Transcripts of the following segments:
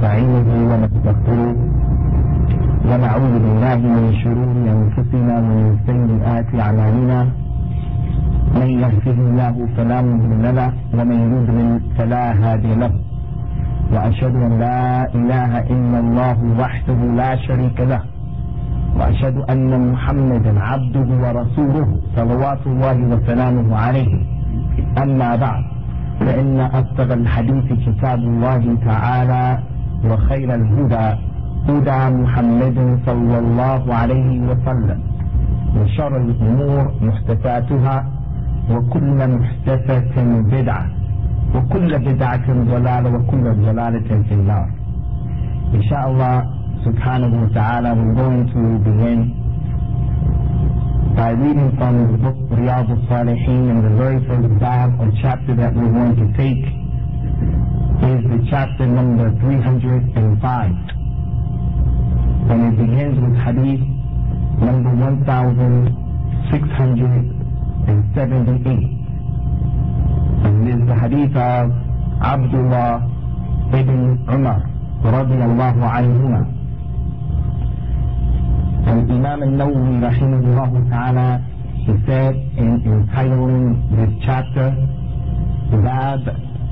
ونستعينه ونستغفره ونعوذ بالله من شرور أنفسنا ومن سيئات أعمالنا. من يهده الله فلا مضل له ومن يضلل فلا هادي له. وأشهد أن لا إله إلا الله وحده لا شريك له، وأشهد أن محمدا عبده ورسوله صلوات الله وسلامه عليه. أما بعد، فإن أصدق الحديث كتاب الله تعالى، وخير الهدى هدى محمد صلى الله عليه وسلم، وشر الأمور محدثاتها، وكل محدثة بدعة، وكل بدعة ضلالة، وكل ضلالة في النار. Inshallah subhanahu wa ta'ala, we're going to begin by reading from the book Riyadh al-Salihin, and the very first bab or chapter that we're going to take is the chapter number 305, and it begins with hadith number 1678, and it is the hadith of Abdullah ibn Umar radiyallahu anhuma. And Imam al-Nawawi rahimahullah ta'ala, he said in entitling this chapter, Bab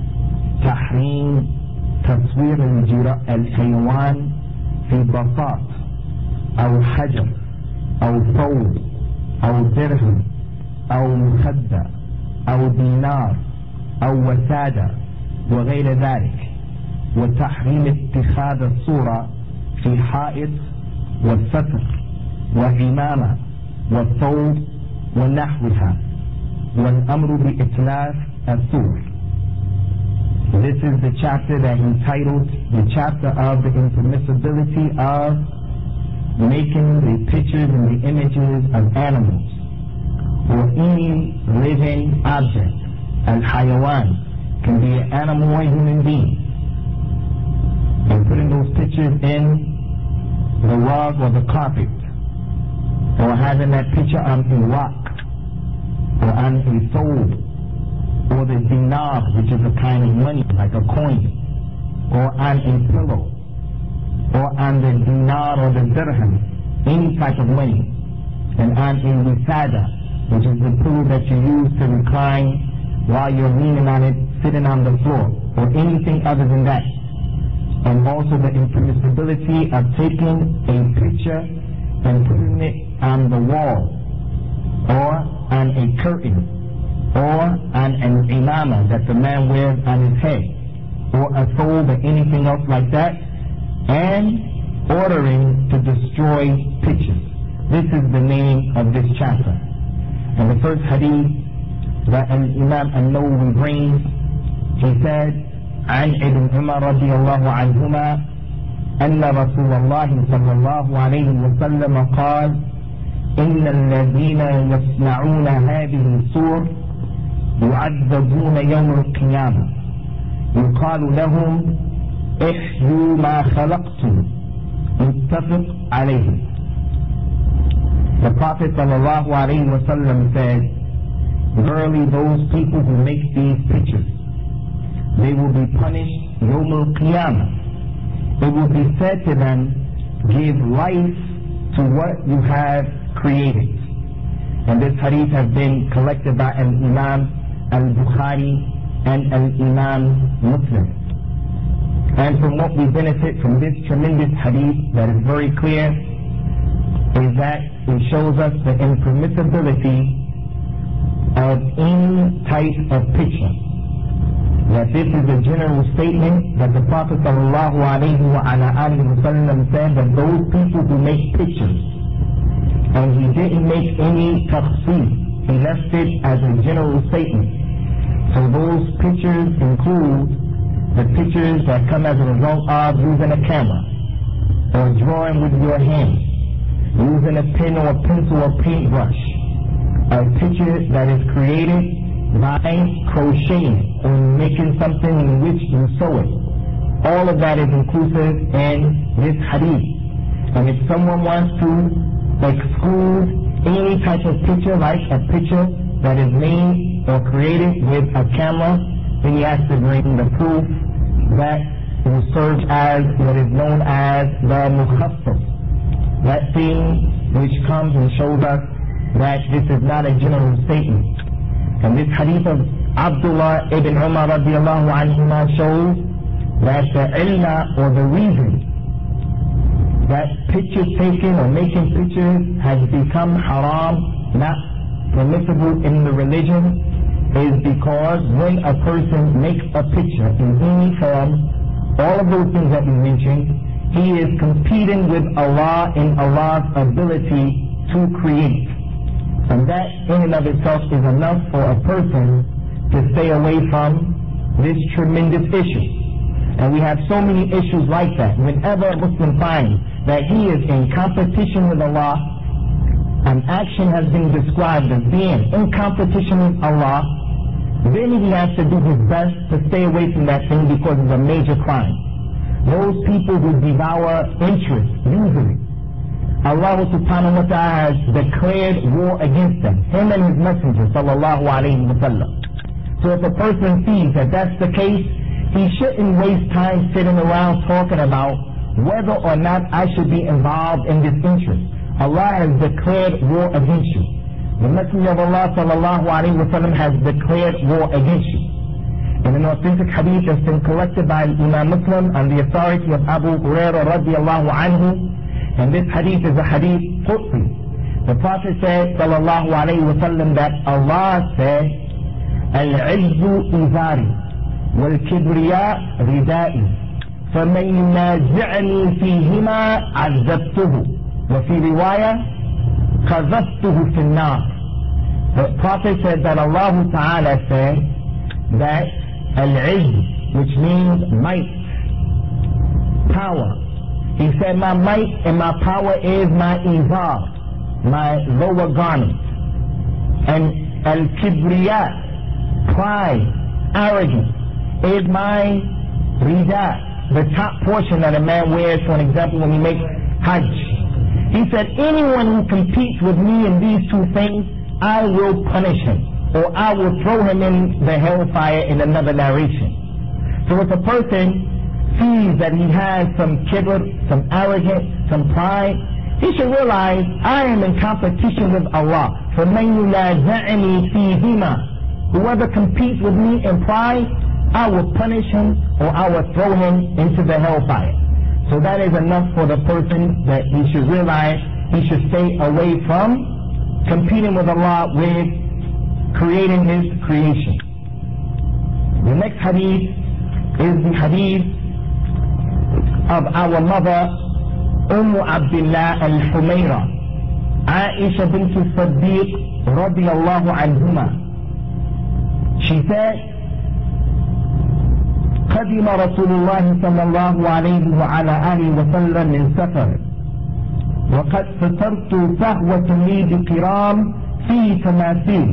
Tahrim Taswir al-Haywan fi Basat أو حجر أو ثوب أو درهم أو مخدة أو دينار أو وسادة وغير ذلك، وتحريم اتخاذ الصورة في حائط والستر وعمامة والثوب ونحوها، والأمر بإتلاف الصور. This is the chapter that he titled the chapter of the impermissibility of making the pictures and the images of animals or any living object. Al-Hayawan can be an animal or human being, and putting those pictures in the rug or the carpet, or having that picture on a rock or on a fold, or the dinar, which is a kind of money like a coin, or on a pillow, or on the dinar or the dirham, any type of money, and on a wisada, which is the pillow that you use to recline while you're leaning on it, sitting on the floor, or anything other than that. And also the impermissibility of taking a picture and putting it on the wall, or on a curtain, or on an imama that the man wears on his head, or a thobe or anything else like that, and ordering to destroy pictures. This is the name of this chapter. And the first hadith that Imam al-Nawawi brings, he said, عن ابن عمر رضي الله عنهما أن رسول الله صلى الله عليه وسلم قال: إن الذين يصنعون هذه الصور يعذبون يوم القيامة، يقال لهم احيوا ما خلقتم، متفق عليه. The Prophet sallallahu alayhi wa sallam said, verily those people who make these pictures, they will be punished Yawm al-Qiyamah. It will be said to them, give life to what you have created. And this hadith has been collected by Imam al-Bukhari and Imam Muslim. And from what we benefit from this tremendous hadith that is very clear, is that it shows us the impermissibility of any type of picture. That this is a general statement that the Prophet sallallahu alayhi wa sallam said that those people who make pictures, and he didn't make any tafsir, he left it as a general statement. So those pictures include the pictures that come as a result of using a camera, or drawing with your hand, using a pen or a pencil or paintbrush, a picture that is created by crocheting or making something in which you sew it. All of that is inclusive in this hadith. And if someone wants to exclude any type of picture, like a picture that is made or created with a camera, then he has to bring the proof that will serve as what is known as the mukhassas. That thing which comes and shows us that this is not a general statement. And this hadith of Abdullah ibn Umar radiallahu anhuma shows that the ilna, or the reason that pictures taken or making pictures has become haram, not permissible in the religion, is because when a person makes a picture in any form, all of those things that we mentioned, he is competing with Allah in Allah's ability to create. And that in and of itself is enough for a person to stay away from this tremendous issue. And we have so many issues like that. Whenever a Muslim finds that he is in competition with Allah, an action has been described as being in competition with Allah, then he has to do his best to stay away from that thing because it's a major crime. Those people who devour interest, usually, Allah subhanahu wa ta'ala has declared war against them, him and his messenger, sallallahu alayhi wa sallam. So if a person sees that that's the case, he shouldn't waste time sitting around talking about whether or not I should be involved in this interest. Allah has declared war against you. The Messenger of Allah sallallahu alayhi wa sallam has declared war against you. In an authentic hadith that's been collected by Imam Muslim on the authority of Abu Hurairah radiallahu anhu, and this hadith is a hadith Qudsi. The Prophet said sallallahu alayhi wa sallam that Allah said, Al-'izzu izari wal-kibriya ridai فَمَنْ يُنَازِعْنِي فِيهِمَا عَذَّبْتُهُ وَفِي رِوَايَةٍ قَذَفْتُهُ فِي النَّارِ. The Prophet said that Allah Ta'ala said that al-'izz, which means might, power. He said my might and my power is my izar, my lower garment. And al-kibriya, pride, arrogance, is my rida, the top portion that a man wears, for an example, when he makes Hajj. He said, anyone who competes with me in these two things, I will punish him, or I will throw him in the hellfire in another narration. So if a person sees that he has some kibr, some arrogance, some pride, he should realize, I am in competition with Allah. فَمَنْ يُنَازِعْنِي فِيهِمَا, whoever competes with me in pride, I will punish him, or I will throw him into the hellfire. So that is enough for the person that he should realize he should stay away from competing with Allah with creating his creation. The next hadith is the hadith of our mother Abdullah al-Humayra, Aisha bint al-Siddiq radiyallahu anhuma. She said, قدم رسول الله صلى الله عليه وعلى آله وسلم من سفر وقد سترت فهوة لي بكرام في تماثيل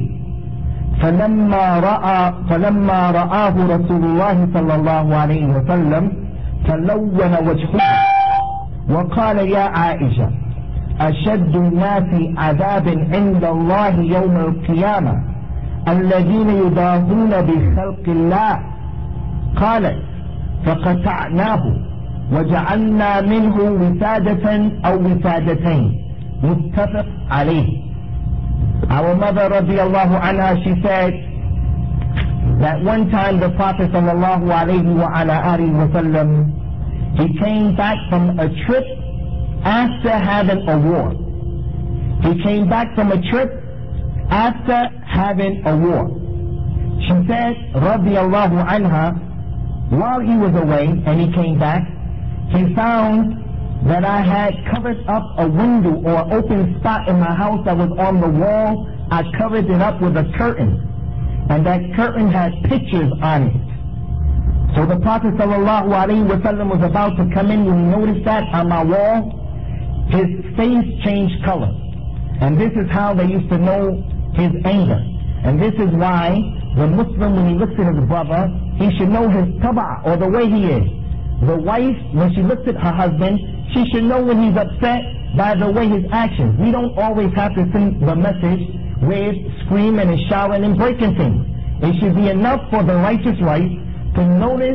فلما رآه رسول الله صلى الله عليه وسلم تلون وجهه وقال يا عائشة أشد الناس عذابا عند الله يوم القيامة الذين يضاهون بخلق الله. قالت فقطعناه وجعلنا منه وسادة أو وسادتين. متفق عليه. Our mother radiallahu anha, she said that one time the Prophet sallallahu alayhi wa sallam, he came back from a trip after having a war. He came back from a trip after having a war. She said radiallahu anha, while he was away and he came back, he found that I had covered up a window or open spot in my house that was on the wall. I covered it up with a curtain, and that curtain had pictures on it. So the Prophet sallallahu alaihi wasallam was about to come in when he noticed that on my wall. His face changed color, and this is how they used to know his anger. And this is why the Muslim, when he looks at his brother, he should know his taba', or the way he is. The wife, when she looks at her husband, she should know when he's upset by the way his actions. We don't always have to send the message with screaming and shouting and breaking things. It should be enough for the righteous wife to notice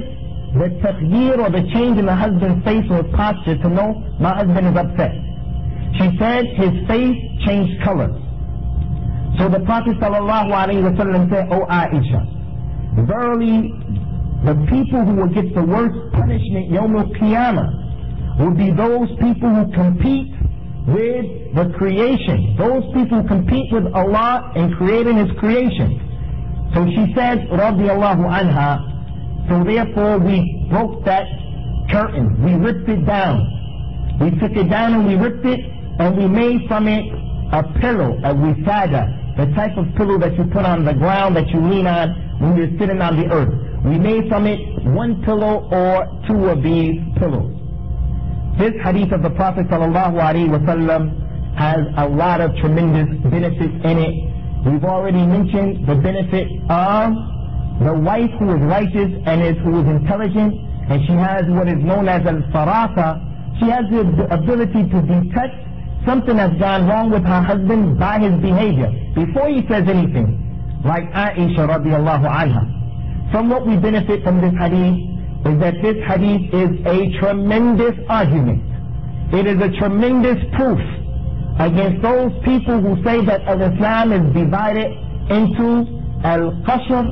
the taghyir or the change in the husband's face or his posture to know my husband is upset. She said his face changed color. So the Prophet ﷺ said, "O Aisha, verily the people who will get the worst punishment Yawm al-Qiyamah will be those people who compete with the creation, those people who compete with Allah in creating His creation." So she said, radiyallahu anha, so therefore we broke that curtain, we ripped it down. We took it down and we ripped it, and we made from it a pillow, a wisada, the type of pillow that you put on the ground that you lean on when you're sitting on the earth. We made from it one pillow or two of these pillows. This hadith of the Prophet ﷺ has a lot of tremendous benefits in it. We've already mentioned the benefit of the wife who is righteous and who is intelligent, and she has what is known as al-farasa. She has the ability to detect something has gone wrong with her husband by his behavior before he says anything, like Aisha radiyallahu anha. From what we benefit from this hadith is that this hadith is a tremendous argument. It is a tremendous proof against those people who say that Islam is divided into al-qashr,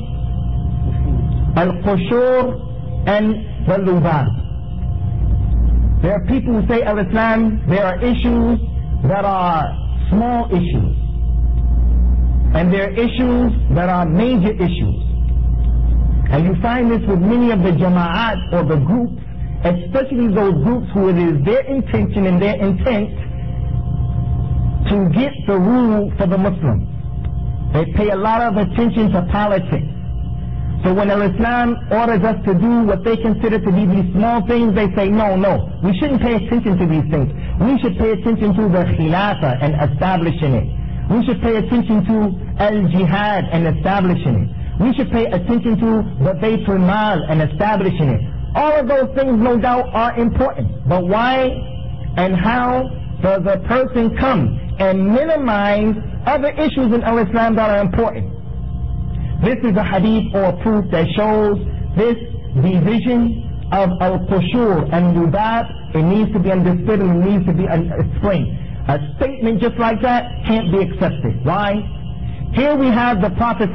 al-qushur, and the lubab. There are people who say Islam, there are issues that are small issues, and there are issues that are major issues. And you find this with many of the jama'at or the groups, especially those groups who it is their intention and their intent to get the rule for the Muslims. They pay a lot of attention to politics. So when Islam orders us to do what they consider to be these small things, they say, no, we shouldn't pay attention to these things. We should pay attention to the khilafah and establishing it. We should pay attention to al-jihad and establishing it. We should pay attention to the Baytul Mal and establishing it. All of those things, no doubt, are important. But why and how does a person come and minimize other issues in Islam that are important? This is a hadith or a proof that shows this division of al-qushur and lubab. It needs to be understood and it needs to be explained. A statement just like that can't be accepted. Why? Here we have the Prophet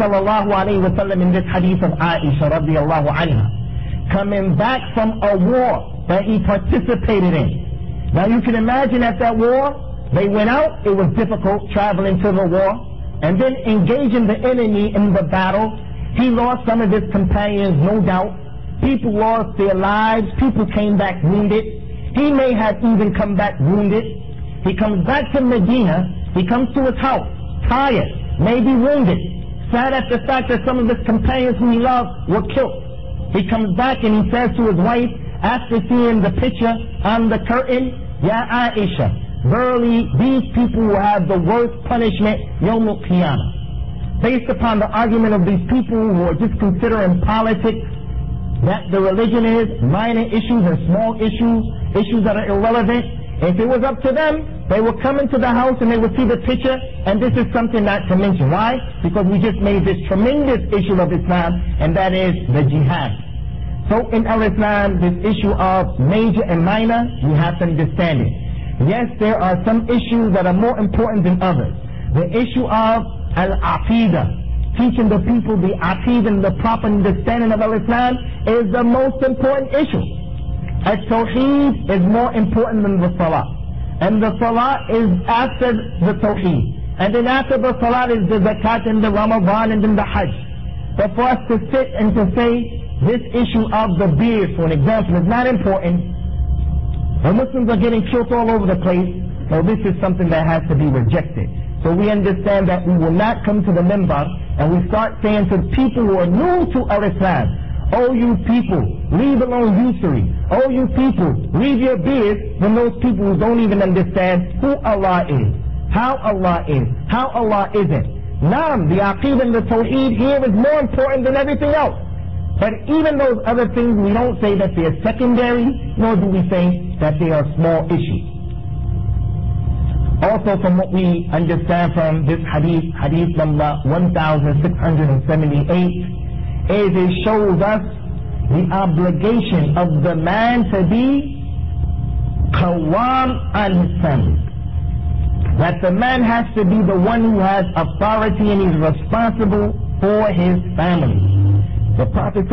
ﷺ in this hadith of Aisha radiyallahu anha coming back from a war that he participated in. Now you can imagine at that war, they went out, it was difficult traveling to the war, and then engaging the enemy in the battle. He lost some of his companions, no doubt. People lost their lives, people came back wounded. He may have even come back wounded. He comes back to Medina, he comes to his house, tired, maybe wounded, sad at the fact that some of his companions who he loved were killed. He comes back and he says to his wife, after seeing the picture on the curtain, Ya Aisha, verily these people will have the worst punishment Yawm al-Qiyamah. Based upon the argument of these people who are just considering politics, that the religion is minor issues and small issues that are irrelevant. If it was up to them, they would come into the house and they would see the picture, and this is something not to mention. Why? Because we just made this tremendous issue of Islam, and that is the jihad. So in Islam, this issue of major and minor, you have to understand it. Yes, there are some issues that are more important than others. The issue of al-aqidah, teaching the people the aqidah and the proper understanding of Islam, is the most important issue. Al-Tawheed is more important than the Salah. And the Salah is after the Tawheed. And then after the Salah is the Zakat and the Ramadan and then the Hajj. But for us to sit and to say this issue of the beard, for an example, is not important. The Muslims are getting killed all over the place. So this is something that has to be rejected. So we understand that we will not come to the minbar and we start saying to people who are new to Islam, oh you people, leave alone usury. Oh you people, leave your beards, when those people who don't even understand who Allah is, how Allah is, how Allah isn't. Naam, the Aqeedah and the Tawheed here is more important than everything else. But even those other things, we don't say that they are secondary, nor do we say that they are small issues. Also from what we understand from this hadith, hadith number 1678, is it shows us the obligation of the man to be qawwam on his family. That the man has to be the one who has authority and he's responsible for his family. The Prophet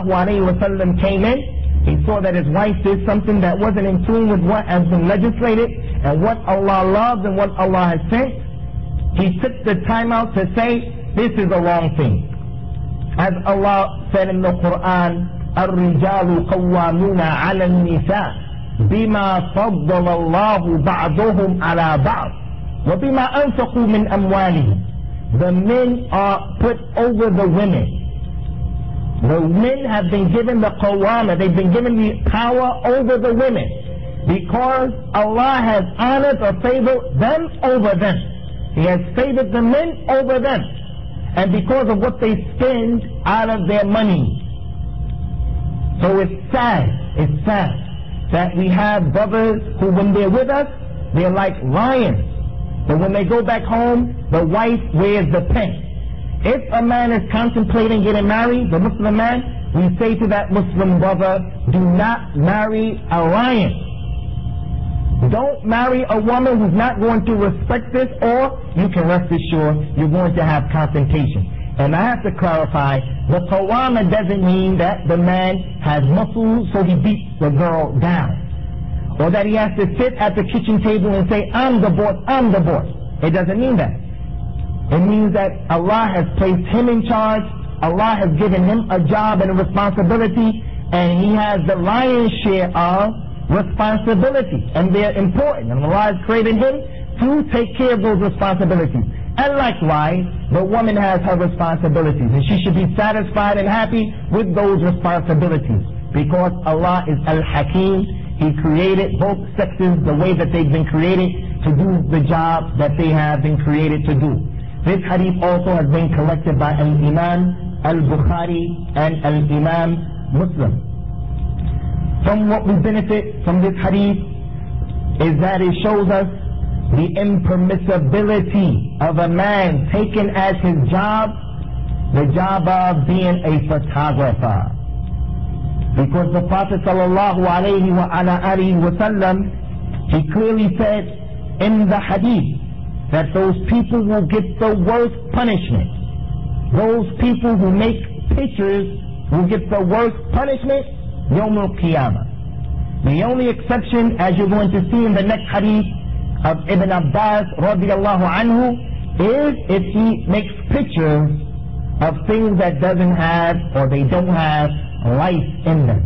ﷺ came in, he saw that his wife did something that wasn't in tune with what has been legislated and what Allah loves and what Allah has sent. He took the time out to say, this is a wrong thing. As Allah said in the Quran, الرجال قوامون على النساء بما فضل الله بعضهم على بعض وبما أنفقوا من أموالهم. The men are put over the women. The men have been given the qawama, they've been given the power over the women because Allah has honored or favored them over them. He has favored the men over them, and because of what they spend out of their money. So it's sad that we have brothers who when they're with us, they're like lions. But when they go back home, the wife wears the pink. If a man is contemplating getting married, the Muslim man, we say to that Muslim brother, do not marry a lion. Don't marry a woman who's not going to respect this, or you can rest assured you're going to have confrontation. And I have to clarify, the qawama doesn't mean that the man has muscles so he beats the girl down. Or that he has to sit at the kitchen table and say, I'm the boss, I'm the boss. It doesn't mean that. It means that Allah has placed him in charge, Allah has given him a job and a responsibility, and he has the lion's share of responsibility. And they're important, and Allah has created him to take care of those responsibilities. And likewise, the woman has her responsibilities, and she should be satisfied and happy with those responsibilities, because Allah is Al-Hakim. He created both sexes the way that they've been created to do the job that they have been created to do. This hadith also has been collected by Al-Imam Al-Bukhari and Al-Imam Muslim. From what we benefit from this hadith is that it shows us the impermissibility of a man taking as his job the job of being a photographer. Because the Prophet ﷺ, he clearly said in the hadith that those people will get the worst punishment. Those people who make pictures will get the worst punishment Yawm al-Qiyamah. The only exception, as you're going to see in the next hadith of Ibn Abbas radiallahu anhu, is if he makes pictures of things that doesn't have or they don't have life in them.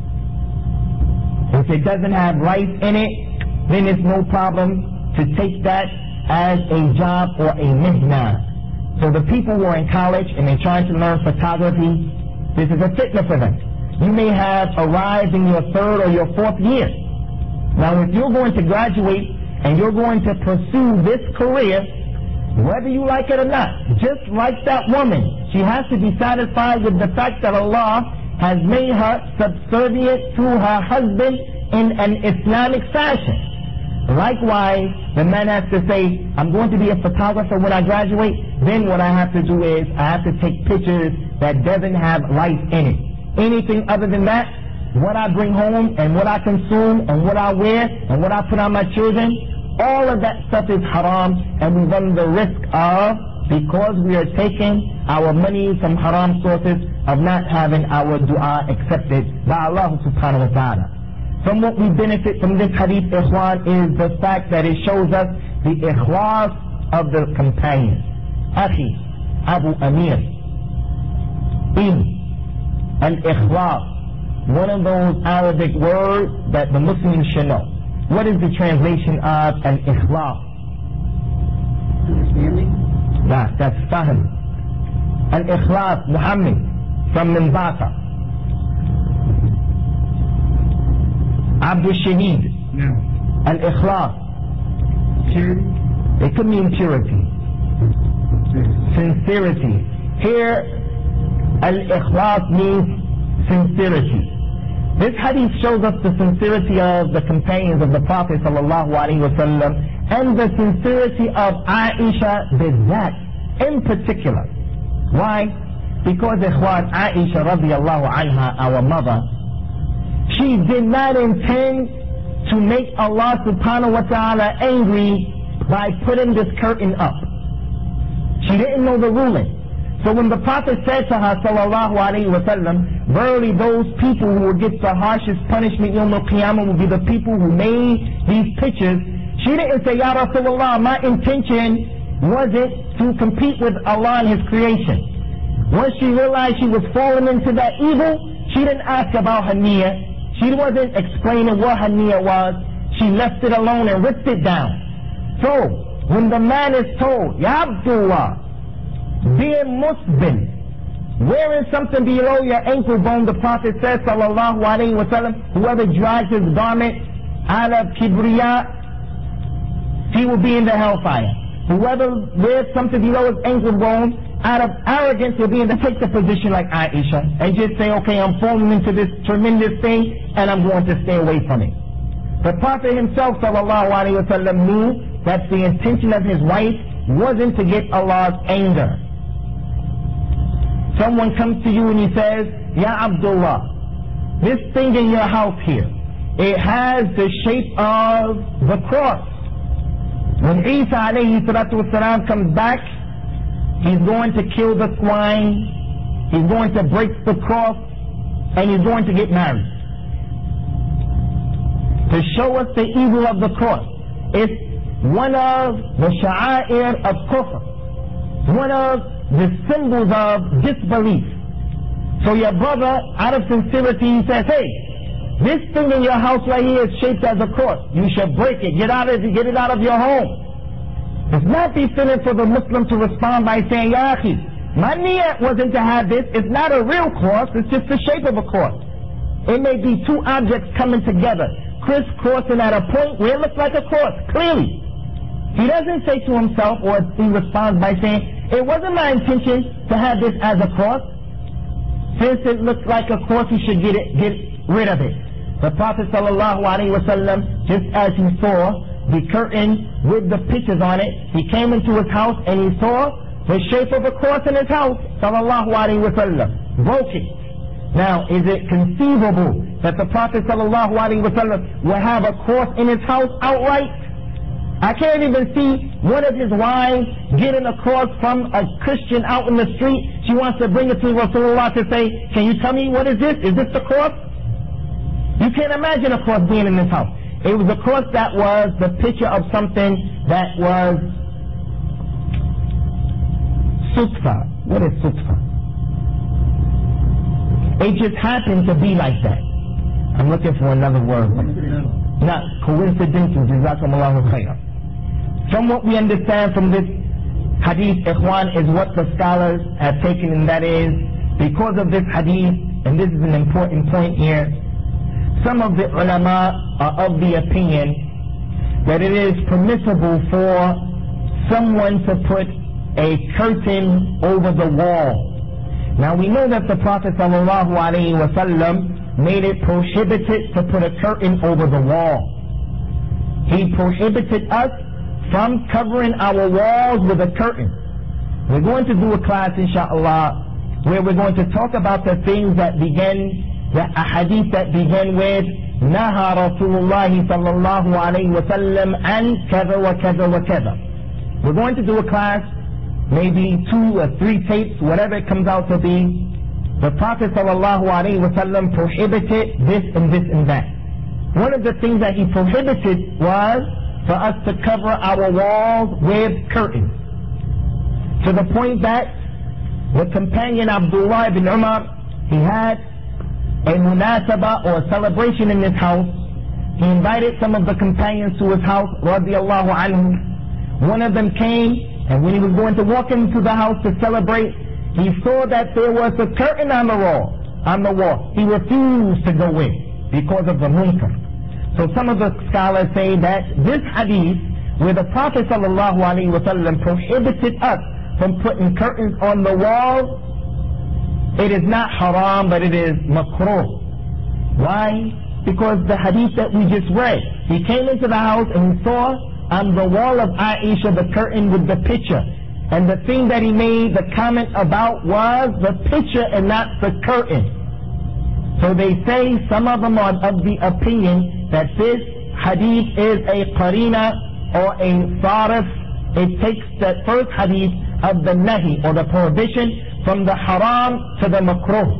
If it doesn't have life in it, then it's no problem to take that as a job or a mihna. So the people who are in college and they're trying to learn photography, this is a fitna for them. You may have arrived in your 3rd or your 4th year. Now if you're going to graduate and you're going to pursue this career, whether you like it or not, just like that woman, she has to be satisfied with the fact that Allah has made her subservient to her husband in an Islamic fashion. Likewise, the man has to say, I'm going to be a photographer when I graduate, then what I have to do is I have to take pictures that doesn't have life in it. Anything other than that, what I bring home and what I consume and what I wear and what I put on my children, all of that stuff is haram, and we run the risk of, because we are taking our money from haram sources, of not having our dua accepted by Allah subhanahu wa ta'ala. From what we benefit from this hadith, ikhwan, is the fact that it shows us the ikhlas of the companions. Akhi, Abu Amir, al-ikhlas, one of those Arabic words that the Muslims should know. What is the translation of al-ikhlas? Understanding? Nah, that's fahm. Al-ikhlas, Muhammad, from Minbata. Abdul Shaheed. No. Al-ikhlas. Purity? It could mean purity. Sincerity. Here, al-ikhlas means sincerity. This hadith shows us the sincerity of the companions of the Prophet ﷺ and the sincerity of Aisha bizat in particular. Why? Because ikhwan, Aisha radiallahu anha, our mother, she did not intend to make Allah subhanahu wa ta'ala angry by putting this curtain up. She didn't know the ruling. So when the Prophet said to her, sallallahu alayhi wa sallam, verily those people who will get the harshest punishment Yawm al-Qiyamah will be the people who made these pictures, she didn't say, Ya Rasulullah, my intention wasn't to compete with Allah and His creation. Once she realized she was falling into that evil, she didn't ask about her niyyah. She wasn't explaining what her niyyah was. She left it alone and ripped it down. So, when the man is told, Ya Abdullah, being Muslim, wearing something below your ankle bone, the Prophet says, sallallahu alayhi wa sallam, whoever drags his garment out of kibriya, he will be in the hellfire. Whoever wears something below his ankle bone, out of arrogance, will be in the take the position like Aisha and just say, okay, I'm falling into this tremendous thing and I'm going to stay away from it. The Prophet himself, sallallahu alayhi wa sallam, knew that the intention of his wife wasn't to get Allah's anger. Someone comes to you and he says, Ya Abdullah, this thing in your house here, it has the shape of the cross. When Isa alayhi salatu wasalam comes back, he's going to kill the swine, he's going to break the cross, and he's going to get married. To show us the evil of the cross. It's one of the sha'air of kufr, one of the symbols of disbelief. So your brother, out of sincerity, he says, hey, this thing in your house right here is shaped as a cross. You should break it. Get it out of your home. It's not befitting for the Muslim to respond by saying, Ya akhi, my niyyah wasn't to have this. It's not a real cross. It's just the shape of a cross. It may be two objects coming together, crisscrossing at a point where it looks like a cross, clearly. He doesn't say to himself, or he responds by saying, it wasn't my intention to have this as a cross. Since it looks like a cross, you should get rid of it. The Prophet sallallahu alaihi wasallam, just as he saw the curtain with the pictures on it, he came into his house and he saw the shape of a cross in his house, sallallahu alaihi wasallam, broke it. Now, is it conceivable that the Prophet sallallahu alaihi wasallam will have a cross in his house outright? I can't even see one of his wives getting a cross from a Christian out in the street. She wants to bring it to Rasulullah to say, can you tell me what is this? Is this the cross? You can't imagine a cross being in this house. It was a cross that was the picture of something that was sutfa. What is sutfa? It just happened to be like that. I'm looking for another word. Not coincidental. Jazakumullahu khayran. From what we understand from this hadith, ikhwan, is what the scholars have taken, and that is, because of this hadith, and this is an important point here, some of the ulama are of the opinion that it is permissible for someone to put a curtain over the wall. Now we know that the Prophet sallallahu alaihi wasallam made it prohibited to put a curtain over the wall. He prohibited us from covering our walls with a curtain. We're going to do a class, inshallah, where we're going to talk about the things that begin, the ahadith that begin with Naha Rasulullah sallallahu alayhi wa sallam and kaza wa kaza wa kaza. We're going to do a class, maybe 2 or 3 tapes, whatever it comes out to be. The Prophet sallallahu alayhi wa sallam prohibited this and this and that. One of the things that he prohibited was for us to cover our walls with curtains. To the point that the companion Abdullah ibn Umar, he had a munasaba or a celebration in his house. He invited some of the companions to his house, radiyallahu anhu. One of them came, and when he was going to walk into the house to celebrate, he saw that there was a curtain on the wall. He refused to go in because of the munkar. So some of the scholars say that this hadith, where the Prophet sallallahu alaihi wasallam prohibited us from putting curtains on the wall, it is not haram, but it is makruh. Why? Because the hadith that we just read, he came into the house and he saw on the wall of Aisha the curtain with the picture, And the thing that he made the comment about was the picture and not the curtain. So they say, some of them are of the opinion that this hadith is a qarina or a sarif. It takes the first hadith of the nahi or the prohibition from the haram to the makruh.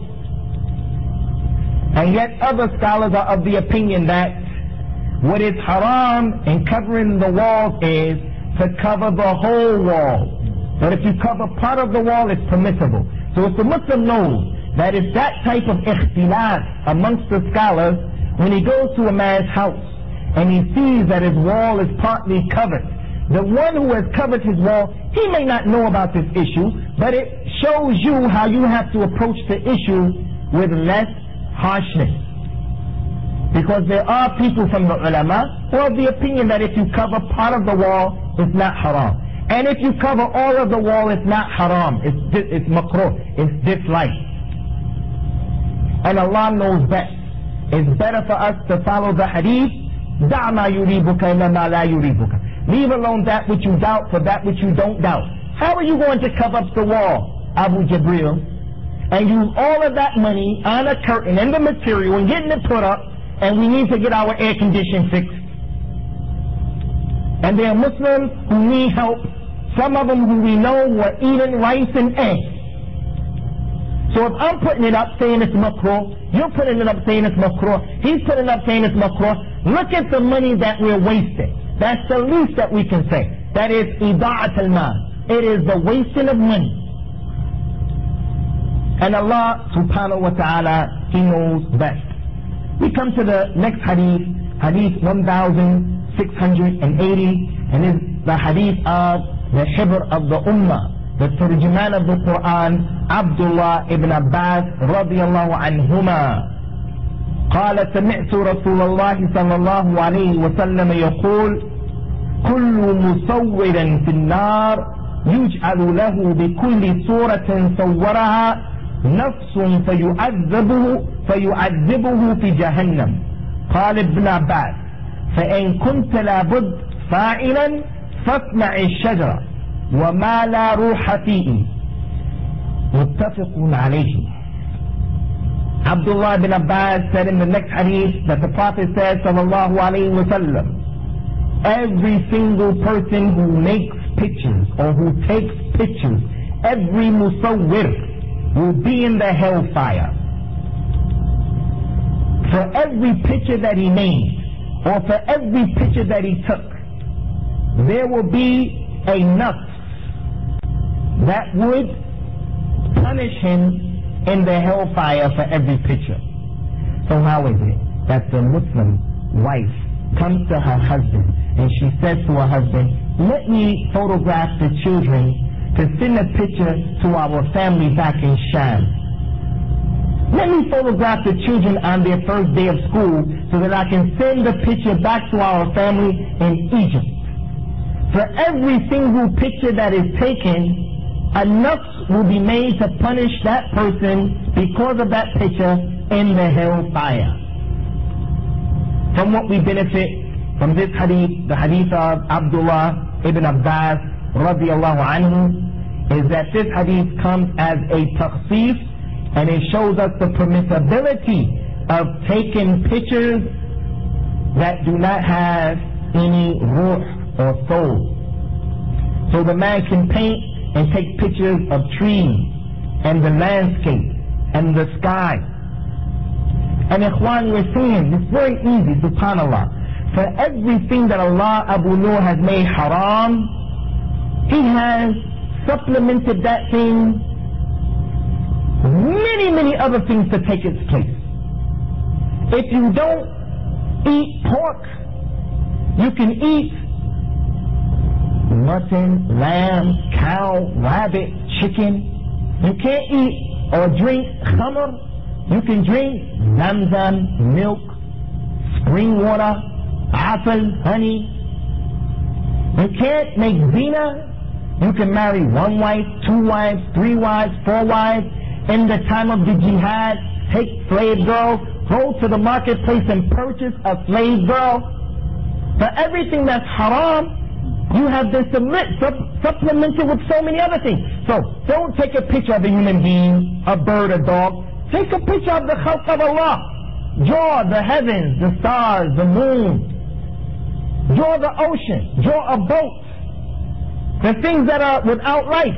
And yet other scholars are of the opinion that what is haram in covering the walls is to cover the whole wall. But if you cover part of the wall, it's permissible. So if the Muslim knows that it's that type of ikhtilaf amongst the scholars, when he goes to a man's house and he sees that his wall is partly covered, the one who has covered his wall, he may not know about this issue, but it shows you how you have to approach the issue with less harshness. Because there are people from the ulama who are of the opinion that if you cover part of the wall, it's not haram. And if you cover all of the wall, it's not haram. It's makruh. It's disliked. And Allah knows best. It's better for us to follow the hadith. دَعْ مَا يُرِيبُكَ إِلَّا مَا لَا يُرِيبُكَ. Leave alone that which you doubt for that which you don't doubt. How are you going to cover up the wall, Abu Jabril, and use all of that money on a curtain and the material and getting it put up, and we need to get our air conditioning fixed? And there are Muslims who need help. Some of them who we know were eating rice and eggs. So if I'm putting it up saying it's makruh, you're putting it up saying it's makruh, he's putting it up saying it's makruh, look at the money that we're wasting. That's the least that we can say. That is ida'at al-mal. It is the wasting of money. And Allah subhanahu wa ta'ala, He knows best. We come to the next hadith, hadith 1680, and is the hadith of the Hibr of the Ummah, the Turjuman of the Quran, Abdullah ibn Abbas radiyallahu anhuma. قال سمعت رسول الله صلى الله عليه وسلم يقول كل مصور في النار يجعل له بكل صورة صورها نفس فيعذبه في جهنم. قال ابن عباس فإن كنت لابد فاعلا فاصنع الشجرة وما لا روح فيه. متفق عليه. Abdullah ibn Abbas said in the next hadith that the Prophet said sallallahu alayhi wa sallam, every single person who makes pictures or who takes pictures, every musawwir will be in the hellfire. For every picture that he made or for every picture that he took, there will be a nafs that would punish him in the hellfire for every picture. So how is it that the Muslim wife comes to her husband and she says to her husband, let me photograph the children to send a picture to our family back in Sham. Let me photograph the children on their first day of school so that I can send the picture back to our family in Egypt. For every single picture that is taken, a nafs will be made to punish that person because of that picture in the hellfire. From what we benefit from this hadith, the hadith of Abdullah ibn Abbas radiyallahu anhu, is that this hadith comes as a takhsis, and it shows us the permissibility of taking pictures that do not have any ruh or soul. So the man can paint and take pictures of trees and the landscape and the sky. And ikhwan, we're saying it's very easy, subhanallah. For everything that Allah Abu Nur has made haram, He has supplemented that thing many other things to take its place. If you don't eat pork, you can eat mutton, lamb, cow, rabbit, chicken. You can't eat or drink khamr. You can drink zamzam, milk, spring water, apple, honey. You can't make zina. You can marry one wife, two wives, three wives, four wives. In the time of the jihad, take slave girls, go to the marketplace and purchase a slave girl. For everything that's haram, You have been supplemented with so many other things. So don't take a picture of a human being, a bird, a dog. Take a picture of the khalq of Allah. Draw the heavens, the stars, the moon. Draw the ocean. Draw a boat. The things that are without life.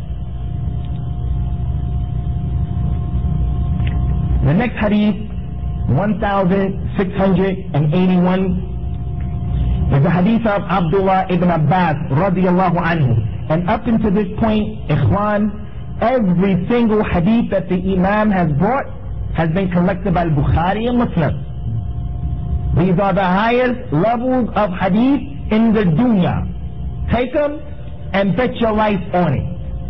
The next hadith, 1681, is the hadith of Abdullah ibn Abbas radiyallahu anhu. And up until this point, ikhwan, every single hadith that the Imam has brought has been collected by Bukhari and Muslim. These are the highest levels of hadith in the dunya. Take them and bet your life on it.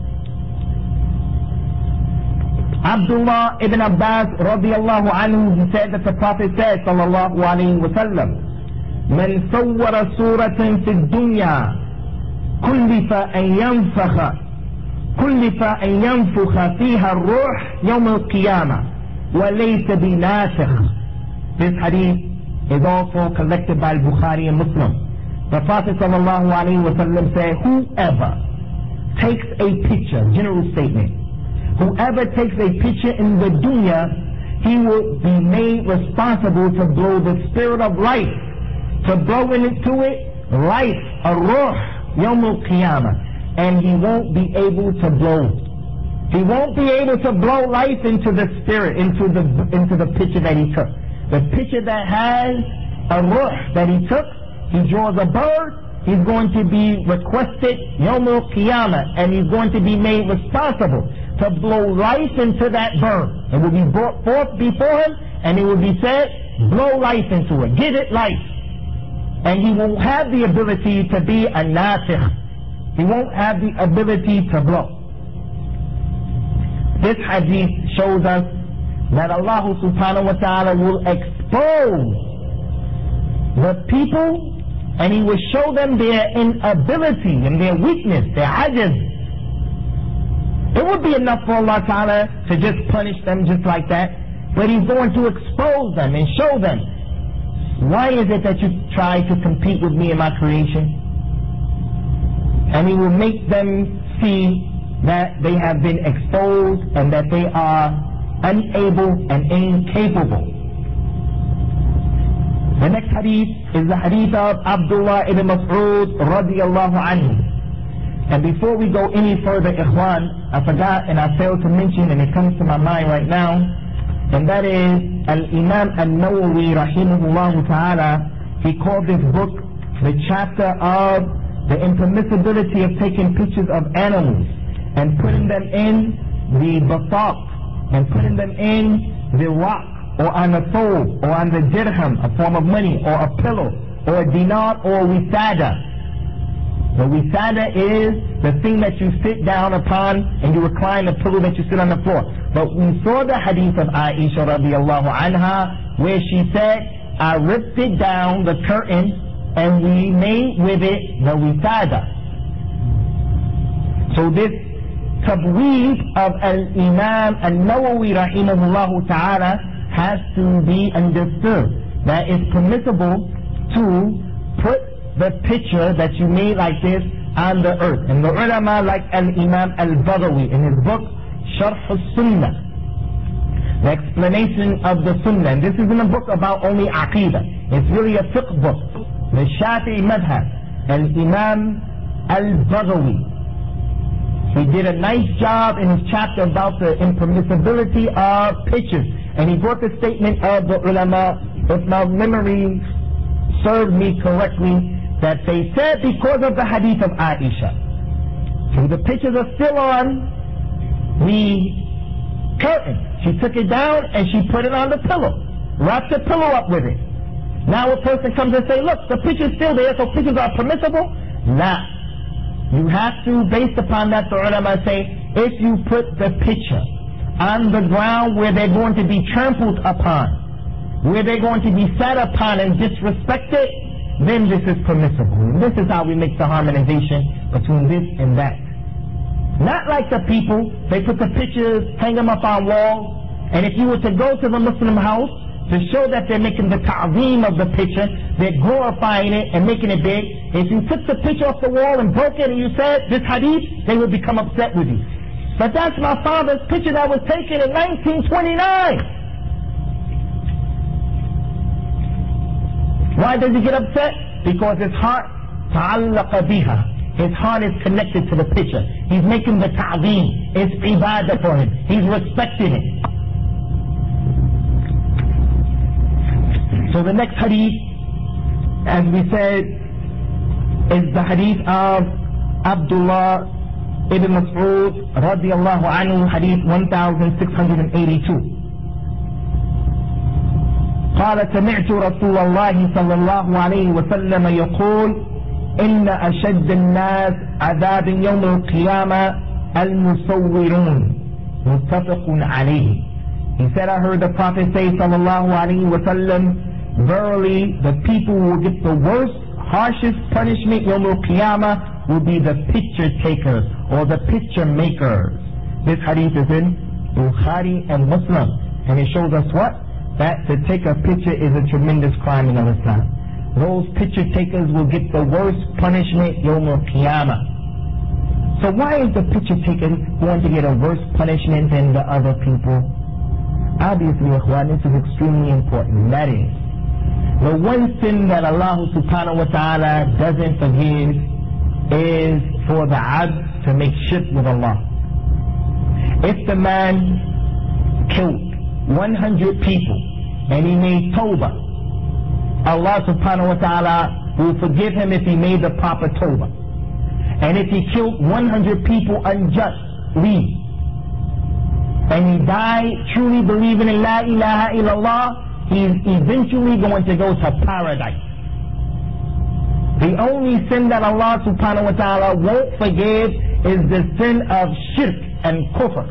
Abdullah ibn Abbas radiyallahu anhu, he said that the Prophet said sallallahu alayhi wa sallam, من صور صورة في الدنيا كلف أن ينفخ فيها الروح يوم القيامة وليس بناسخ. This hadith is also collected by Bukhari and Muslim. The Prophet sallallahu alayhi wa sallam said, whoever takes a picture, general statement, whoever takes a picture in the dunya, he will be made responsible to blow the spirit of life, to blow into it life, a ruh, yawm al-qiyamah, and he won't be able to blow. He won't be able to blow life into the spirit, into the picture that he took. The picture that has a ruh that he took, he draws a bird, he's going to be requested yawm al-qiyamah, and he's going to be made responsible to blow life into that bird. It will be brought forth before him, and it will be said, blow life into it, give it life. And he won't have the ability to be a nasikh. He won't have the ability to blow. This hadith shows us that Allah subhanahu wa ta'ala will expose the people, and he will show them their inability and their weakness, their ajaz. It would be enough for Allah ta'ala to just punish them just like that, but he's going to expose them and show them, why is it that you try to compete with me in my creation? And he will make them see that they have been exposed and that they are unable and incapable. The next hadith is the hadith of Abdullah ibn Mas'ud radiyallahu anhu. And before we go any further, ikhwan, I forgot and I failed to mention, and it comes to my mind right now, and that is Al-Imam Al-Nawawi rahimahullah ta'ala. He called this book the chapter of the impermissibility of taking pictures of animals and putting them in the basalt, and putting them in the rock, or on the thobe, or on the dirham, a form of money, or a pillow, or a dinar, or a wisada. The wisada is the thing that you sit down upon and you recline, the pillow that you sit on the floor. But we saw the hadith of Aisha radiallahu anha where she said, I ripped it down, the curtain, and we made with it the wisada. So this tabweeb of Al-Imam Al-Nawawi rahimahullah ta'ala has to be understood. That it's permissible to put the picture that you made like this on the earth. And the ulama, like Al-Imam Al-Baghawi in his book Sharh Al-Sunnah, the explanation of the Sunnah, and this isn't a book about only Aqidah, it's really a fiqh book. The Shafi'i Madhab, Al-Imam Al-Baghawi, he did a nice job in his chapter about the impermissibility of pictures, and he brought the statement of the ulama, if my memory served me correctly, that they said because of the hadith of Aisha. So the pictures are still on the curtain. She took it down and she put it on the pillow, wrapped the pillow up with it. Now a person comes and say, look, the picture's still there, so pictures are permissible? Nah. You have to, based upon that, the ulama say, if you put the picture on the ground where they're going to be trampled upon, where they're going to be sat upon and disrespected, then this is permissible. And this is how we make the harmonization between this and that. Not like the people, they put the pictures, hang them up on walls, and if you were to go to the Muslim house, to show that they're making the ta'zeem of the picture, they're glorifying it and making it big. If you took the picture off the wall and broke it and you said this hadith, they would become upset with you. But that's my father's picture that was taken in 1929. Why does he get upset? Because his heart ta'allaqa biha. His heart is connected to the picture. He's making the ta'zeem. It's ibadah for him. He's respecting it. So the next hadith, as we said, is the hadith of Abdullah ibn Mas'ud radiyallahu anhu, hadith 1682. قال سمعت رسول الله صلى الله عليه وسلم يقول إن أشد الناس عذابا يوم القيامة المصورون متفق عليه. He said, I heard the Prophet say صلى الله عليه وسلم, verily the people who will get the worst, harshest punishment يوم القيامة will be the picture takers or the picture makers. This hadith is in Bukhari and Muslim, and it shows us what? That to take a picture is a tremendous crime in Islam. Those picture takers will get the worst punishment Yawm al-Qiyamah. So why is the picture taker going to get a worse punishment than the other people? Obviously, ikhwan, this is extremely important. That is, the one sin that Allah subhanahu wa ta'ala doesn't forgive is for the abd to make shirk with Allah. If the man killed 100 people and he made tawbah, Allah subhanahu wa ta'ala will forgive him if he made the proper tawbah. And if he killed 100 people unjustly and he died truly believing in La ilaha illallah, he's eventually going to go to paradise. The only sin that Allah subhanahu wa ta'ala won't forgive is the sin of shirk and kufr.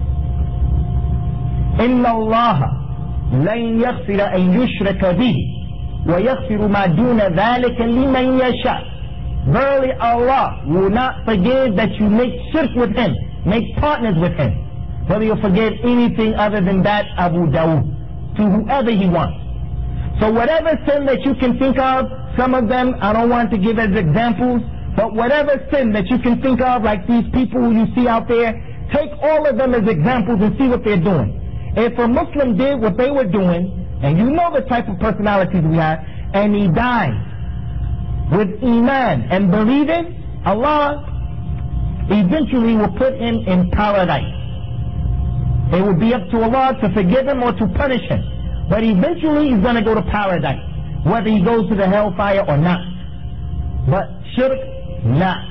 إِنَّ اللَّهَ لَن يَغْفِرَ أَن يُشْرَكَ بِهِ وَيَغْفِرُ مَا دُونَ ذَلِكَ لِمَن يَشَاءُ. Verily Allah will not forgive that you make shirk with Him, make partners with Him. Whether you'll forgive anything other than that, Abu Dawood, to whoever He wants. So whatever sin that you can think of, some of them I don't want to give as examples, but whatever sin that you can think of, like these people who you see out there, take all of them as examples and see what they're doing. If a Muslim did what they were doing, and you know the type of personalities we have, and he died with Iman and believing, Allah eventually will put him in paradise. It will be up to Allah to forgive him or to punish him. But eventually he's going to go to paradise, whether he goes to the hellfire or not. But shirk, not.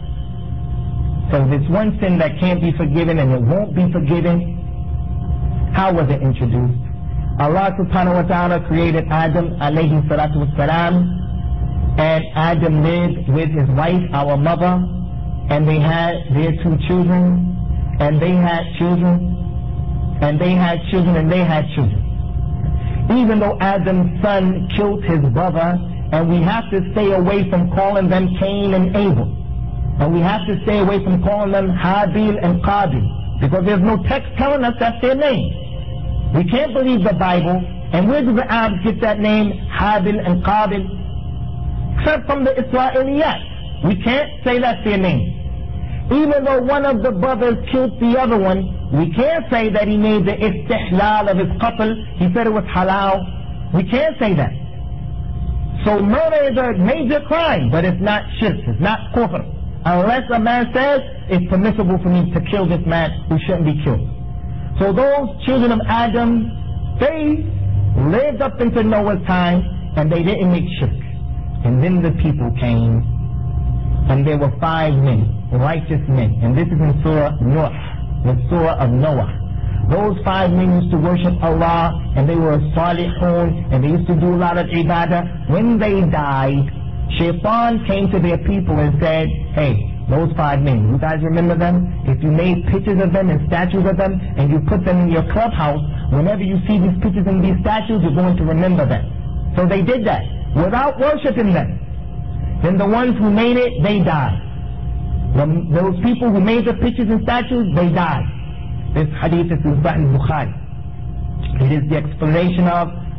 So this one sin that can't be forgiven and it won't be forgiven, how was it introduced? Allah subhanahu wa ta'ala created Adam alayhi salatu wassalam, and Adam lived with his wife, our mother, and they had their 2 children, and they had children, and they had children, and they had children. Even though Adam's son killed his brother, and we have to stay away from calling them Cain and Abel, and we have to stay away from calling them Habil and Qabil, because there's no text telling us that's their name. We can't believe the Bible, and where do the Arabs get that name, Habil and Qabil? Except from the Israeliyat. We can't say that's their name. Even though one of the brothers killed the other one, we can't say that he made the istihlal of his qatl. He said it was halal. We can't say that. So murder is a major crime, but it's not shirk, it's not kufr. Unless a man says, it's permissible for me to kill this man who shouldn't be killed. So those children of Adam, they lived up into Noah's time, and they didn't make shirk. And then the people came, and there were 5 men, righteous men, and this is in Surah Nuh, the Surah of Noah. Those 5 men used to worship Allah, and they were salihun, and they used to do a lot of ibadah. When they died, Shaitan came to their people and said, hey, those 5 men, you guys remember them? If you made pictures of them and statues of them, and you put them in your clubhouse, whenever you see these pictures and these statues, you're going to remember them. So they did that, without worshiping them. Then the ones who made it, they died. Those people who made the pictures and statues, they died. This hadith is in Sahih Bukhari. It is the explanation of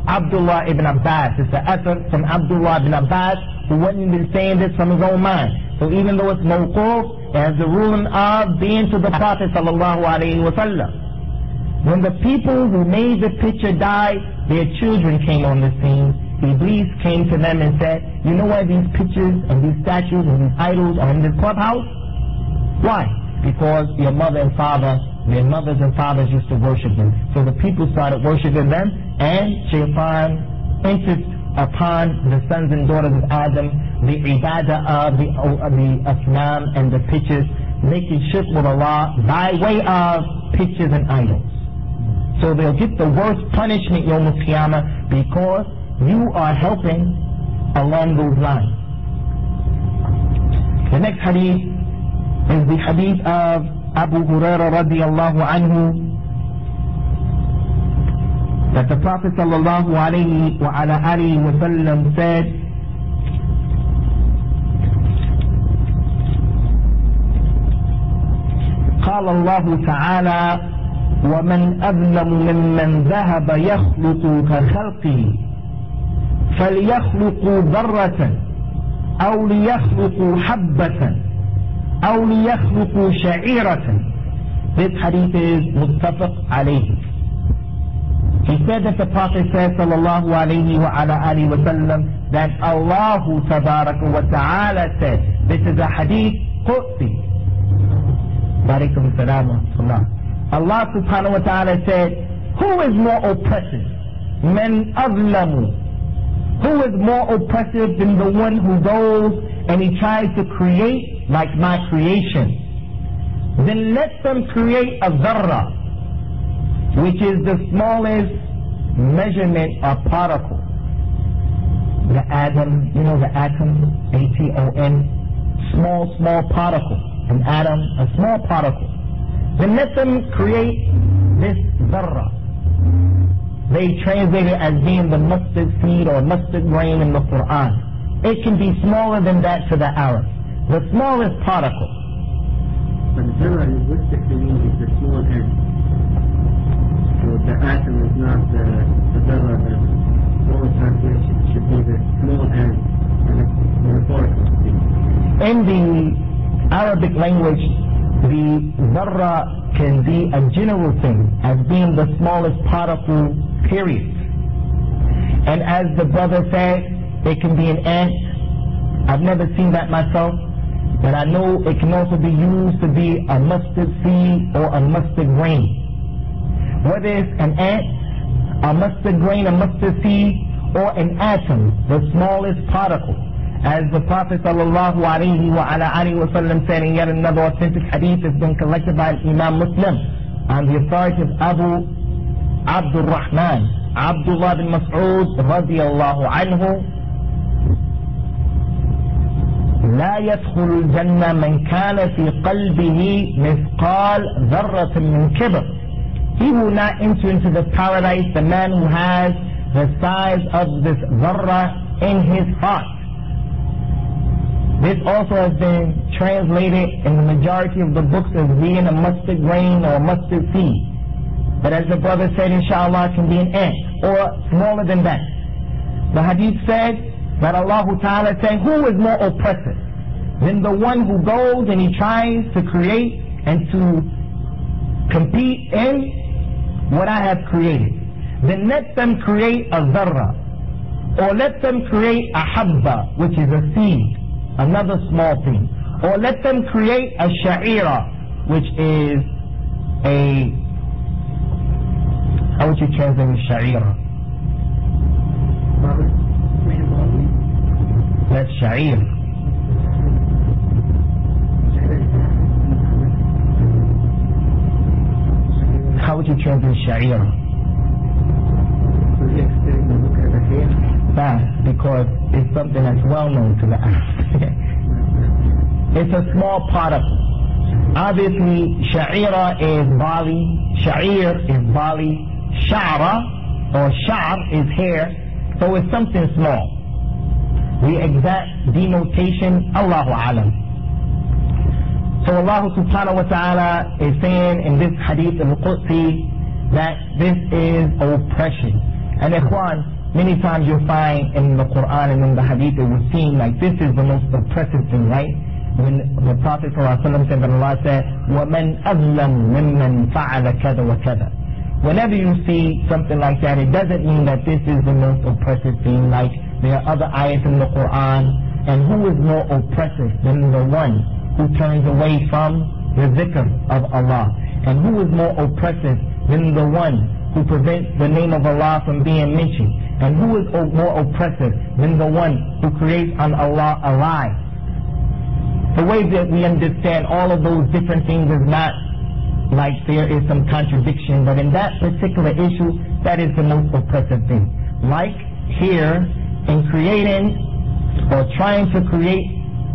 Abdullah ibn Abbas. It's an asr from Abdullah ibn Abbas, who wouldn't be saying this from his own mind. So even though it's mawquf, it has the ruling of being to the Prophet sallallahu alaihi wasallam. When the people who made the picture died, their children came on the scene. Iblis came to them and said, you know why these pictures and these statues and these idols are in this clubhouse? Why? Because your mother and father, their mothers and fathers used to worship them. So the people started worshiping them, and Shaitan entered upon the sons and daughters of Adam the ibadah of the asnam and the pictures, making shirk with Allah by way of pictures and idols. So they'll get the worst punishment Yawm al-Qiyamah because you are helping along those lines. The next hadith is the hadith of Abu Hurairah radiyallahu anhu, that the Prophet sallallahu alayhi wa ala alihi wa sallam said, قال الله تعالى ومن أظلم ممن ذهب يخلق كخلقه فليخلقوا ذرة أو ليخلقوا حبة أو ليخلقوا شعيرة. This hadith is muttafaq alayhi. He said that the Prophet said sallallahu alayhi wa ala alihi wa sallam that Allah tabaraka wa ta'ala said, this is a hadith qudsi. Walaikum salam wa rahmatullah. Allah subhanahu wa ta'ala said, who is more oppressive? Men azlamu. Who is more oppressive than the one who goes and he tries to create like my creation? Then let them create a dharra, which is the smallest measurement of particle. The atom, you know the atom, A-T-O-M, small particle. An atom, a small particle. Then let them create this dharra. They translate it as being the mustard seed or mustard grain in the Quran. It can be smaller than that to the Arab. The smallest particle. But the dharra linguistically means the small end. So the atom is not the dharra, the small translation should be the small end and the metaphorical thing. In the Arabic language, the dharra can be a general thing as being the smallest particle, period. And as the brother said, it can be an ant. I've never seen that myself, but I know it can also be used to be a mustard seed or a mustard grain. Whether it's an ant, a mustard grain, a mustard seed, or an atom, the smallest particle. As the Prophet sallallahu alayhi wa sallam said in yet another authentic hadith has been collected by Imam Muslim on the authority of Abu Abdul Rahman, Abdullah bin Mas'ud radiyallahu anhu, لا يدخل الجنة من كان في قلبه مثقال ذرة من كبر. He will not enter into the paradise, the man who has the size of this dharra in his heart. This also has been translated in the majority of the books as being a mustard grain or a mustard seed. But as the brother said, inshallah, it can be an ant or smaller than that. The hadith said that Allah Ta'ala said, who is more oppressive than the one who goes and he tries to create and to compete in what I have created? Then let them create a dharra, or let them create a habba, which is a seed, another small thing, or let them create a sha'ira, which is a, how would you translate sha'ira? That's sha'ir. How would you translate sha'ira? Fast, because it's something that's well known to the Arabs. It's a small particle. Obviously, sha'ira is barley, sha'ir is barley, sha'ra or sha'r is hair, so it's something small. The exact denotation, Allahu Alam. So Allah subhanahu wa ta'ala is saying in this hadith al-Qudsi that this is oppression. And Ikhwan, many times you'll find in the Quran and in the Hadith, it would seem like this is the most oppressive thing, right? When the Prophet ﷺ said that Allah said, وَمَنْ أَظْلَمُ مِمَّنْ فَعَلَ كَذَا وَكَذَا. Whenever you see something like that, it doesn't mean that this is the most oppressive thing. Like there are other ayats in the Quran, and who is more oppressive than the one who turns away from the zikr of Allah? And who is more oppressive than the one who prevents the name of Allah from being mentioned? And who is more oppressive than the one who creates on Allah a lie? The way that we understand all of those different things is not like there is some contradiction, but in that particular issue, that is the most oppressive thing. Like here, in creating or trying to create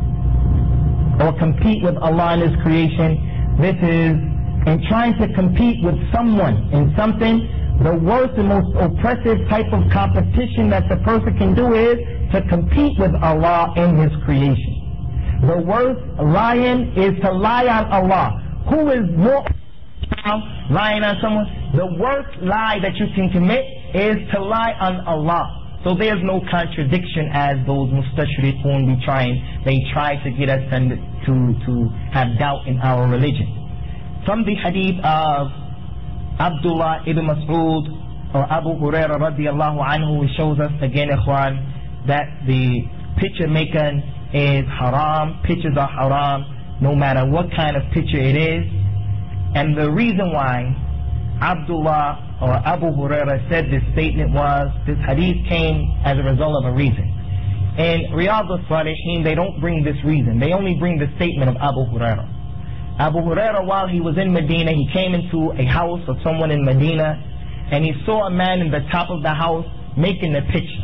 or compete with Allah in His creation, this is in trying to compete with someone in something, the worst and most oppressive type of competition that the person can do is to compete with Allah in His creation. The worst lying is to lie on Allah. Who is more lying on someone? The worst lie that you can commit is to lie on Allah. So there's no contradiction as those mustashrikun they try to get us to have doubt in our religion. From the hadith of Abdullah ibn Mas'ud or Abu Hurairah radiyallahu anhu, it shows us again, ikhwan, that the picture making is haram. Pictures are haram no matter what kind of picture it is. And the reason why Abdullah or Abu Hurairah said this statement was, this hadith came as a result of a reason. In Riyadh al-Salihin, they don't bring this reason. They only bring the statement of Abu Hurairah. Abu Hurairah, while he was in Medina, he came into a house of someone in Medina, and he saw a man in the top of the house making a picture.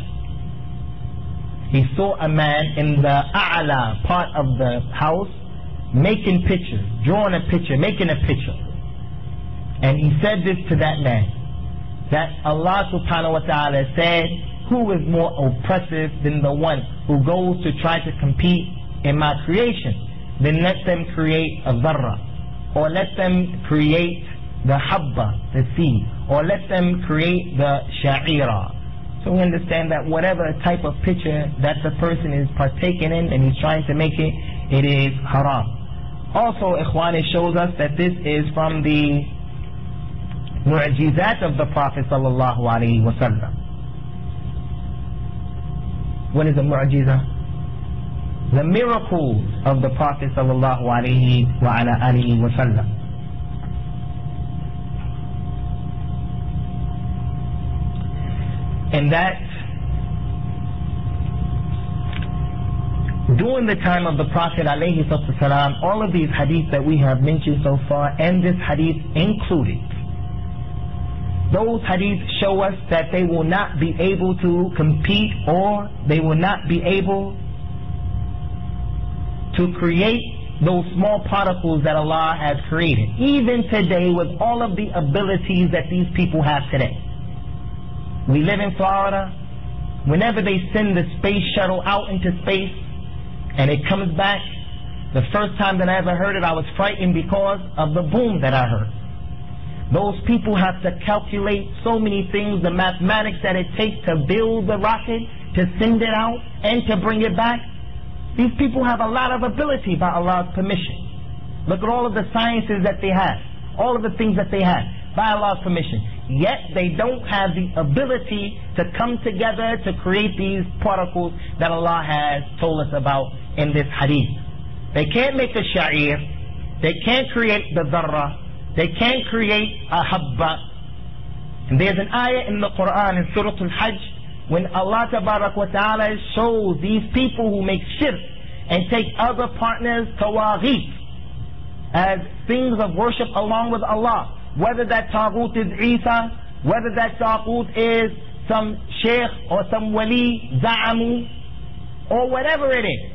He saw a man in the a'la part of the house making pictures, drawing a picture, making a picture. And he said this to that man, that Allah subhanahu wa ta'ala said, who is more oppressive than the one who goes to try to compete in my creation? Then let them create a dharra, or let them create the habba, the seed, or let them create the sha'ira. So we understand that whatever type of picture that the person is partaking in and he's trying to make it, it is haram. Also, ikhwan, it shows us that this is from the mu'jizat of the Prophet sallallahu alaihi wasallam. What is a mu'jiza? The miracles of the Prophet sallallahu alaihi wasallam. And that during the time of the Prophet alayhi salam, all of these hadiths that we have mentioned so far, and this hadith included, those hadiths show us that they will not be able to compete, or they will not be able to create those small particles that Allah has created, even today, with all of the abilities that these people have today. We live in Florida. Whenever they send the space shuttle out into space and it comes back, the first time that I ever heard it, I was frightened because of the boom that I heard. Those people have to calculate so many things, the mathematics that it takes to build the rocket, to send it out, and to bring it back. These people have a lot of ability by Allah's permission. Look at all of the sciences that they have, all of the things that they have by Allah's permission. Yet they don't have the ability to come together to create these particles that Allah has told us about in this hadith. They can't make a sha'ir, they can't create the dharra, they can't create a habba. And there's an ayah in the Quran in Surah Al-Hajj, when Allah Tabarak wa Ta'ala shows these people who make shirk and take other partners, tawaghit, as things of worship along with Allah. Whether that taghut is Isa, whether that taghut is some sheikh or some wali, za'amu, or whatever it is.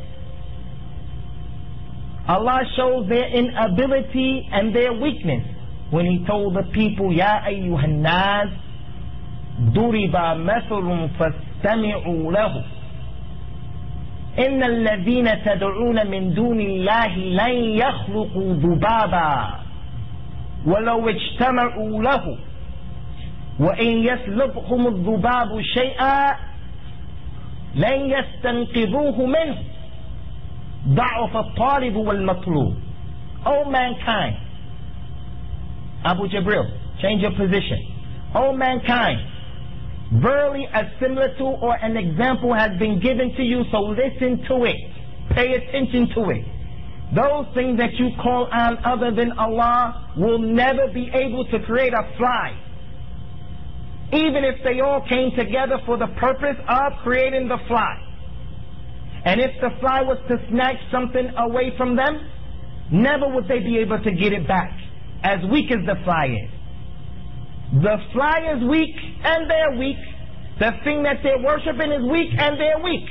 Allah shows their inability and their weakness when He told the people, Ya ayyuhan nas, duriba mathalun fastami'u lahu. Inna alladhina tad'una min duni Allahi lan yakhluqu dhubaba walau ijtama'u lahu وإن يسلبهم الذباب شيئا لن يستنقذوه منه ضعف الطالب والمطلوب. O mankind, Abu Jabril, change your position. O mankind, verily a similitude or an example has been given to you, so listen to it. Pay attention to it. Those things that you call on other than Allah will never be able to create a fly. Even if they all came together for the purpose of creating the fly. And if the fly was to snatch something away from them, never would they be able to get it back, as weak as the fly is. The fly is weak and they're weak. The thing that they're worshiping is weak and they're weak.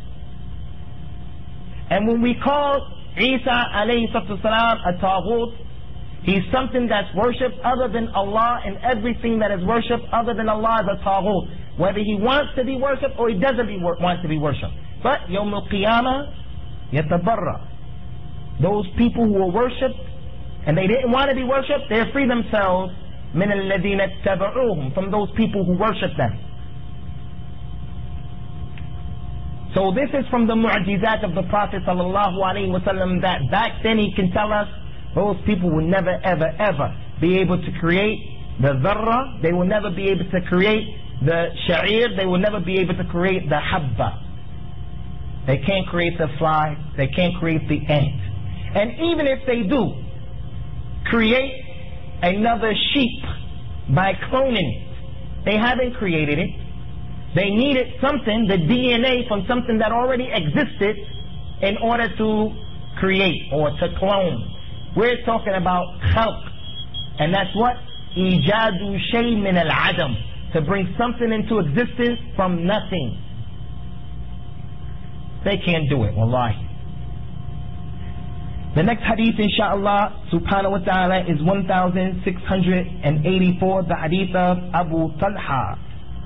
And when we call Isa alayhi salam a taghut, he's something that's worshipped other than Allah, and everything that is worshipped other than Allah is a taghut, whether he wants to be worshipped or he doesn't want to be worshipped. But Yawm al-Qiyamah yatabarra, those people who were worshipped and they didn't want to be worshipped, they free themselves min alladhina ittaba'uhum, from those people who worship them. So this is from the mu'jizat of the Prophet sallallahu alaihi wasallam, that back then he can tell us those people will never ever ever be able to create the dharra, they will never be able to create the sha'ir, they will never be able to create the habba. They can't create the fly, they can't create the ant. And even if they do create another sheep by cloning it, they haven't created it. They needed something, the DNA from something that already existed, in order to create or to clone. We're talking about khalq, and that's what? Ijadu shay min al-adam, to bring something into existence from nothing. They can't do it, wallahi. The next hadith, inshaAllah, subhanahu wa ta'ala, is 1684, the hadith of Abu Talha.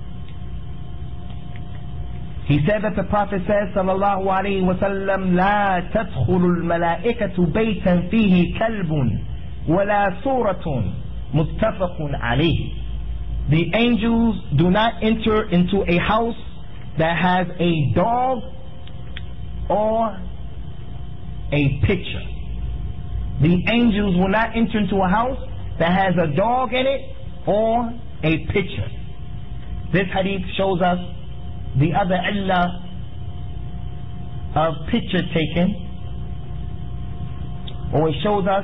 He said that the Prophet says, sallallahu alayhi wa sallam, لا تدخل الملائكة بيتا فيه كلب ولا سورة متفق عليه. The angels do not enter into a house that has a dog or a picture. The angels will not enter into a house that has a dog in it or a picture. This hadith shows us the other illah of picture taking, or it shows us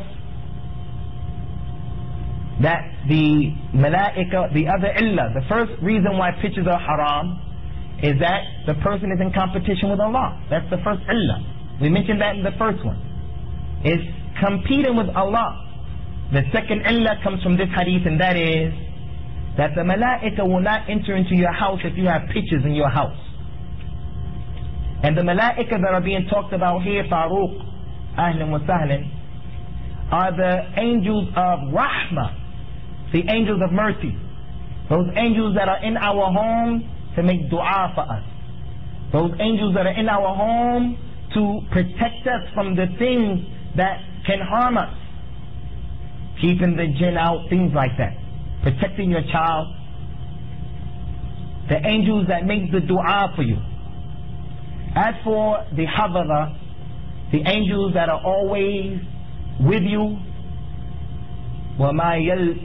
that the malaika, the other illah, the first reason why pictures are haram is that the person is in competition with Allah. That's the first illah. We mentioned that in the first one. It's competing with Allah. The second illah comes from this hadith, and that is that the malaika will not enter into your house if you have pictures in your house. And the malaika that are being talked about here, Faruq, Ahlan wa Sahlan, are the angels of Rahmah, the angels of mercy. Those angels that are in our home to make dua for us. Those angels that are in our home to protect us from the things that can harm us. Keeping the jinn out, things like that. Protecting your child. The angels that make the dua for you. As for the Hafadha, the angels that are always with you, وَمَا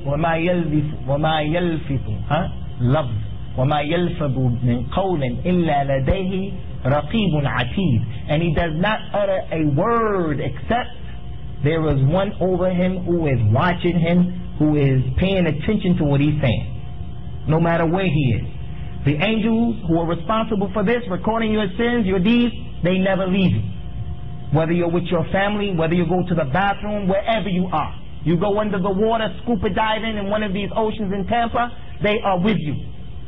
يَلْفِظُ لَفْظ وَمَا يَلْفَظُ مِنْ قَوْلٍ إِلَّا لَدَيْهِ رَقِيبٌ عَتِيدٌ. And he does not utter a word except there is one over him who is watching him, who is paying attention to what he's saying, no matter where he is. The angels who are responsible for this, recording your sins, your deeds, they never leave you. Whether you're with your family, whether you go to the bathroom, wherever you are. You go under the water, scuba diving in one of these oceans in Tampa, they are with you.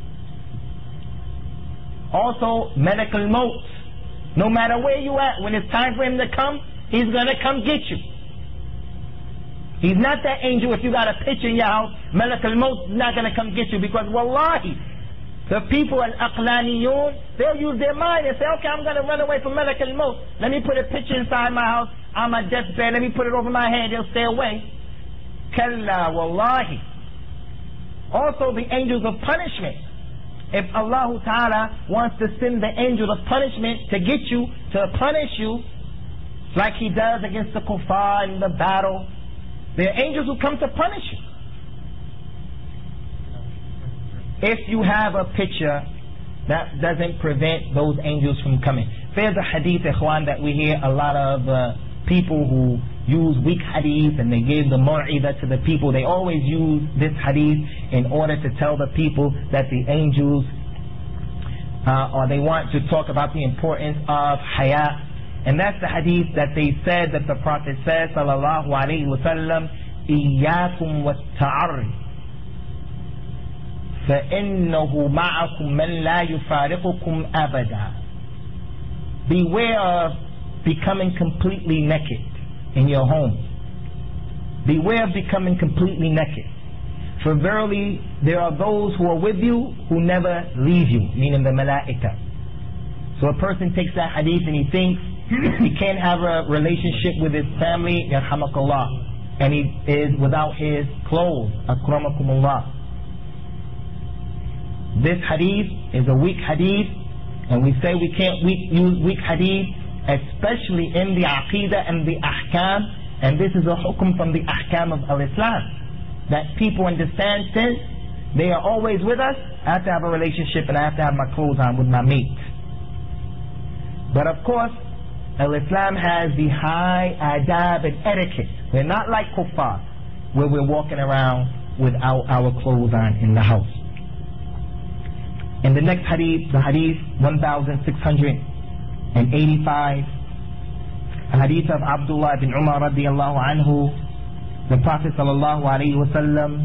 Also, medical maut. No matter where you at, when it's time for him to come, he's going to come get you. He's not that angel. If you got a picture in your house, Malakul Maut is not going to come get you, because wallahi, the people al-aqlaniyun, they'll use their mind and say, okay, I'm going to run away from Malakul Maut. Let me put a picture inside my house on my deathbed. Let me put it over my head. He'll stay away. Kalla, wallahi. Also the angels of punishment. If Allah Ta'ala wants to send the angel of punishment to get you, to punish you, like He does against the kuffar in the battle, there are angels who come to punish you. If you have a picture, that doesn't prevent those angels from coming. There's a hadith, ikhwan, that we hear a lot of people who use weak hadith and they give the mu'idah to the people. They always use this hadith in order to tell the people that the angels, or they want to talk about the importance of haya. And that's the hadith that they said, that the Prophet said, sallallahu alayhi wa sallam, إِيَّاكُمْ وَالتَّعَرِّ فَإِنَّهُ مَعَكُمْ مَنْ لَا يُفَارِقُكُمْ أَبَدًا. Beware of becoming completely naked in your home. Beware of becoming completely naked. For verily, there are those who are with you who never leave you, meaning the malaika. So a person takes that hadith and he thinks he can't have a relationship with his family, yarhamakallah, and he is without his clothes, akramakumullah. This hadith is a weak hadith, and we say we can't use weak hadith, especially in the aqidah and the ahkam, and this is a hukum from the ahkam of al-Islam, that people understand since they are always with us, I have to have a relationship and I have to have my clothes on with my mate. But of course, al-Islam has the high adab and etiquette. We're not like kuffar, where we're walking around without our clothes on in the house. In the next hadith, the hadith 1685, the hadith of Abdullah ibn Umar radiyallahu anhu, the Prophet sallallahu alayhi wa sallam,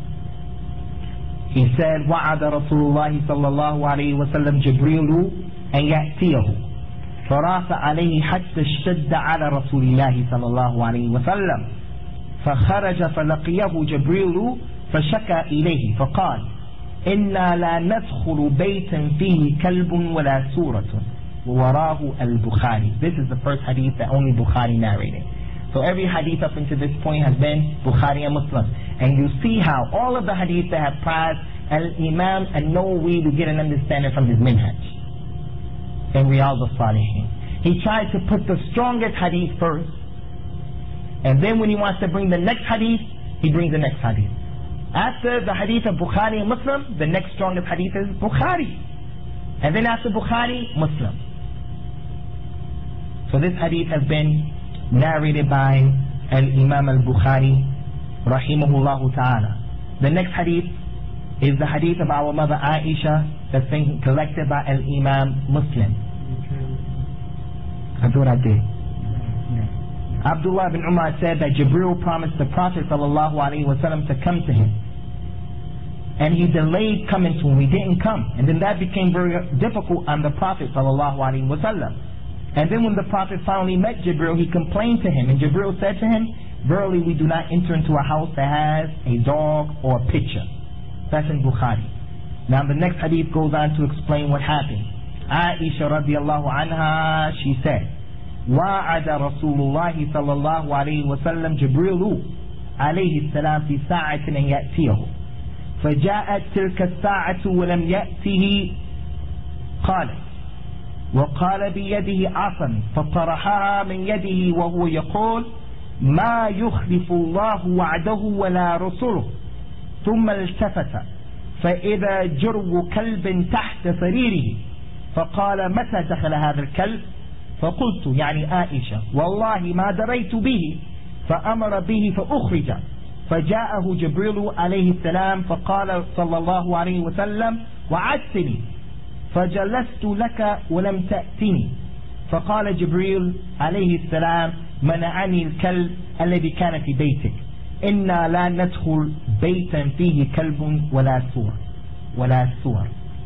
he said, وَعَدَ رَسُولُ اللَّهِ صَلَّى اللَّهُ عَلَيْهِ وَسَلَّمْ جِبْرِيلُ أَنْ يَأْتِيَهُ فراف عليه حتى اشتد على رسول الله صلى الله عليه وسلم فخرج فلقيه جبريل فشكى إليه فقال إنا لا ندخل بيتا فيه كلب ولا سورة ووراه البخاري. This is the first hadith that only Bukhari narrated. So every hadith up until this point has been Bukhari and Muslim. And you see how all of the hadiths that have passed Al-Imam An-Nawawi to get an understanding from his minhaj in Riyadh al-Salihin. He tried to put the strongest hadith first, and then when he wants to bring the next hadith, he brings the next hadith. After the hadith of Bukhari and Muslim, the next strongest hadith is Bukhari, and then after Bukhari, Muslim. So this hadith has been narrated by Al-Imam al-Bukhari rahimahullah ta'ala. The next hadith is the hadith of our mother Aisha, that's been collected by Al-Imam Muslim. I thought I did. Abdullah ibn Umar said that Jibreel promised the Prophet sallallahu alaihi wasallam to come to him, and he delayed coming to him. He didn't come, and then that became very difficult on the Prophet sallallahu alaihi wasallam. And then when the Prophet finally met Jibreel, he complained to him, and Jibreel said to him, verily we do not enter into a house that has a dog or a pitcher. That's in Bukhari. Now the next hadith goes on to explain what happened. Aisha radiallahu anha, she said, وَعَدَ رَسُولُ اللَّهِ صَلَّى اللَّهُ عَلَيْهِ وَسَلَّمْ جِبْرِيلُ عَلَيْهِ السَّلَامِ فِي سَاعَةٍ أَنْ يَأْتِيَهُ فجاءت تلك الساعة ولم يأته قال وقال بيده عصا فطرحها من يده وهو يقول ما يخلف الله وعده ولا رسله ثم التفت فإذا جرو كلب تحت سريره فقال متى دخل هذا الكلب فقلت يعني عائشة والله ما دريت به فأمر به فأخرج فجاءه جبريل عليه السلام فقال صلى الله عليه وسلم وعدتني فجلست لك ولم تأتني فقال جبريل عليه السلام منعني الكلب الذي كان في بيتك إنا لا ندخل بيتا فيه كلب ولا سور.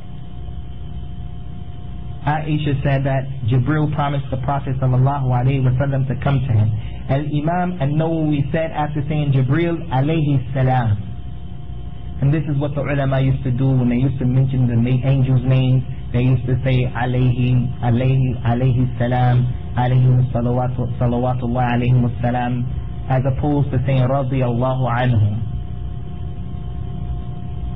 Aisha said that Jibril promised the Prophet sallallahu alaihi wasallam to come to him. Al-Imam An-Nawawi said after saying Jibril alayhi salam, and this is what the ulama used to do when they used to mention the angels' names. They used to say alayhi salam, alayhi salawatullah alayhi salam, as opposed to saying radiyallahu anhum.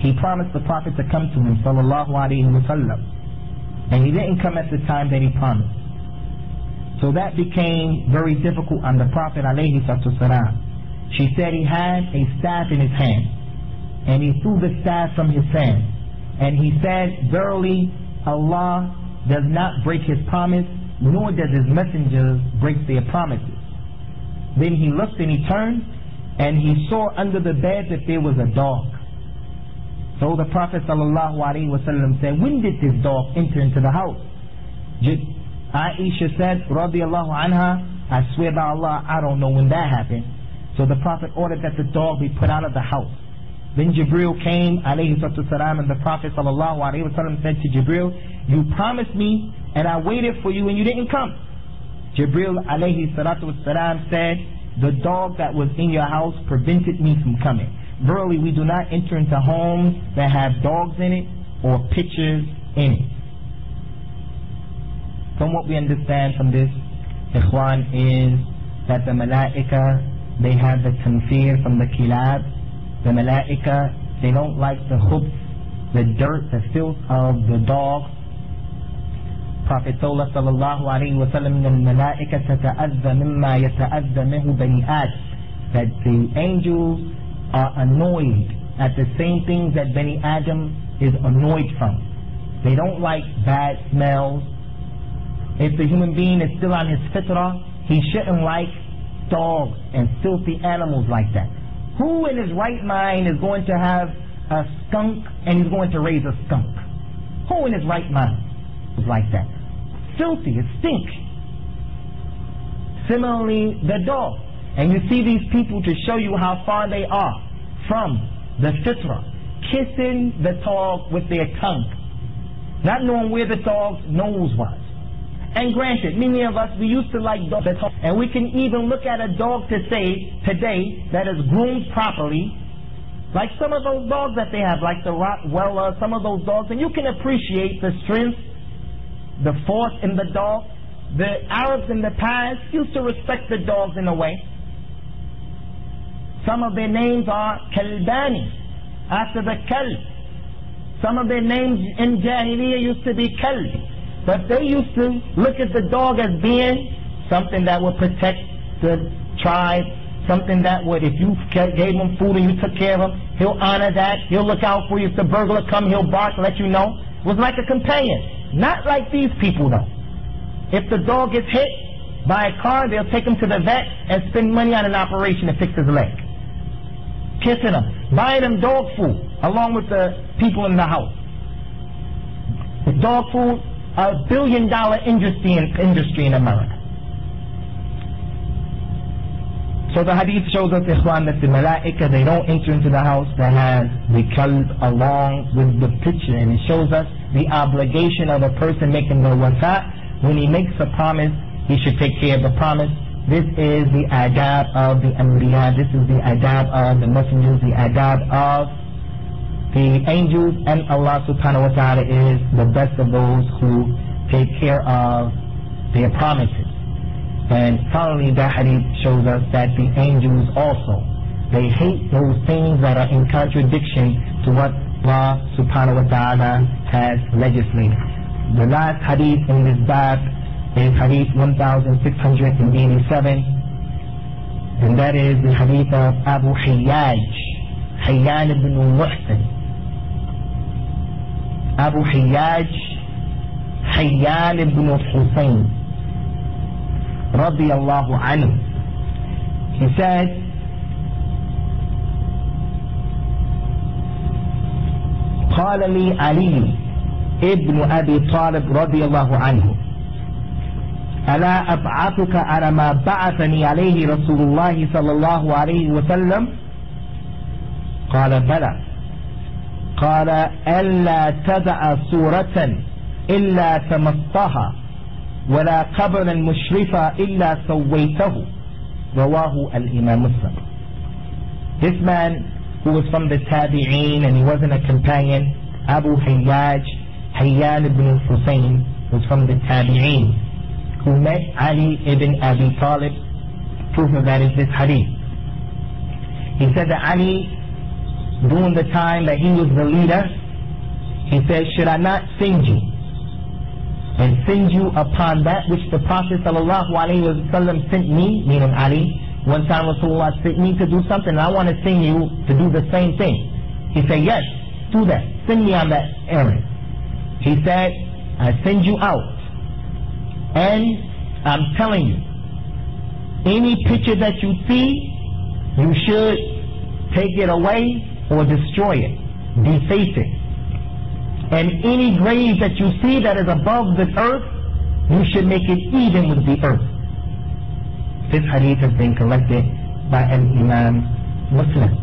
he promised the Prophet to come to him, sallallahu alayhi wa sallam. And he didn't come at the time that he promised. So that became very difficult on the Prophet alayhi salam. She said he had a staff in his hand, and he threw the staff from his hand. And he said, verily, Allah does not break his promise, nor does his messengers break their promises. Then he looked and he turned, and he saw under the bed that there was a dog. So the Prophet ﷺ said, when did this dog enter into the house? Aisha said, radiyallahu anha, I swear by Allah, I don't know when that happened. So the Prophet ordered that the dog be put out of the house. Then Jibril came, alayhi salatu salam, and the Prophet ﷺ said to Jibril, you promised me, and I waited for you, and you didn't come. Jibril alayhi salatu salam said, the dog that was in your house prevented me from coming. Verily, we do not enter into homes that have dogs in it or pictures in it. From what we understand from this, Ikhwan, is that the Malaika, they have the tanfir from the kilab. The Malaika, they don't like the khubs, the dirt, the filth of the dogs. Prophet told us, sallallahu alayhi wa sallam, الْمَلَائِكَةَ تَتَأَذَّى مِمَّا يَتَأَذَّى مِنْهُ بَنِي آدَمَ, that the angels are annoyed at the same things that Bani Adam is annoyed from. They don't like bad smells. If the human being is still on his fitrah, he shouldn't like dogs and filthy animals like that. Who in his right mind is going to have a skunk and he's going to raise a skunk? Who in his right mind is like that? Filthy, it stinks. Similarly, the dog. And you see these people to show you how far they are from the fitrah, kissing the dog with their tongue, not knowing where the dog's nose was. And granted, many of us, we used to like dogs, and we can even look at a dog to say today that is groomed properly, like some of those dogs that they have, like the Rottweiler, some of those dogs, and you can appreciate the strength, the force in the dog. The Arabs in the past used to respect the dogs in a way. Some of their names are Kalbani, after the Kalb. Some of their names in Jahiliyyah used to be Kalb. But they used to look at the dog as being something that would protect the tribe, something that would, if you gave him food and you took care of him, he'll honor that, he'll look out for you. If the burglar come, he'll bark and let you know. It was like a companion. Not like these people though. If the dog gets hit by a car, they'll take him to the vet and spend money on an operation to fix his leg. Kissing him, buying him dog food along with the people in the house. The dog food, $1 billion industry in America. So the hadith shows us, Ikhwan, that the Malaika, they don't enter into the house that has the kalb along with the picture, and it shows us the obligation of a person making the wafa. When he makes a promise, he should take care of the promise. This is the adab of the Anbiya, this is the adab of the messengers, the adab of the angels, and Allah subhanahu wa ta'ala is the best of those who take care of their promises. And finally, that hadith shows us that the angels also, they hate those things that are in contradiction to what Allah subhanahu wa ta'ala has legislated. The last hadith in this bab is hadith 1687, and that is the hadith of Abu Hayyaj, Hayyan ibn Muhsin. Abu Hayyaj, Hayyan ibn Husayn, radiyallahu anhu. He said, قال لي علي ابن أبي طالب رضي الله عنه ألا أبعثك على ما بعثني عليه رسول الله صلى الله عليه وسلم؟ قال بلى. قال ألا تدع صورة إلا تمطها ولا قبرا مشرفا إلا سويته. رواه الإمام مسلم. This man who was from the Tabi'een and he wasn't a companion, Abu Hayyaj, Hayyan ibn Husayn, was from the Tabi'een, who met Ali ibn Abi Talib. Proof of that is this hadith. He said that Ali during the time that he was the leader, he said, should I not send you and send you upon that which the Prophet ﷺ sent me, meaning Ali? One time Rasulullah sent me to do something, and I want to send you to do the same thing. He said, yes, do that. Send me on that errand. He said, I send you out, and I'm telling you, any picture that you see, you should take it away or destroy it, deface it. And any grave that you see that is above the earth, you should make it even with the earth. This hadith has been collected by Imam Muslim.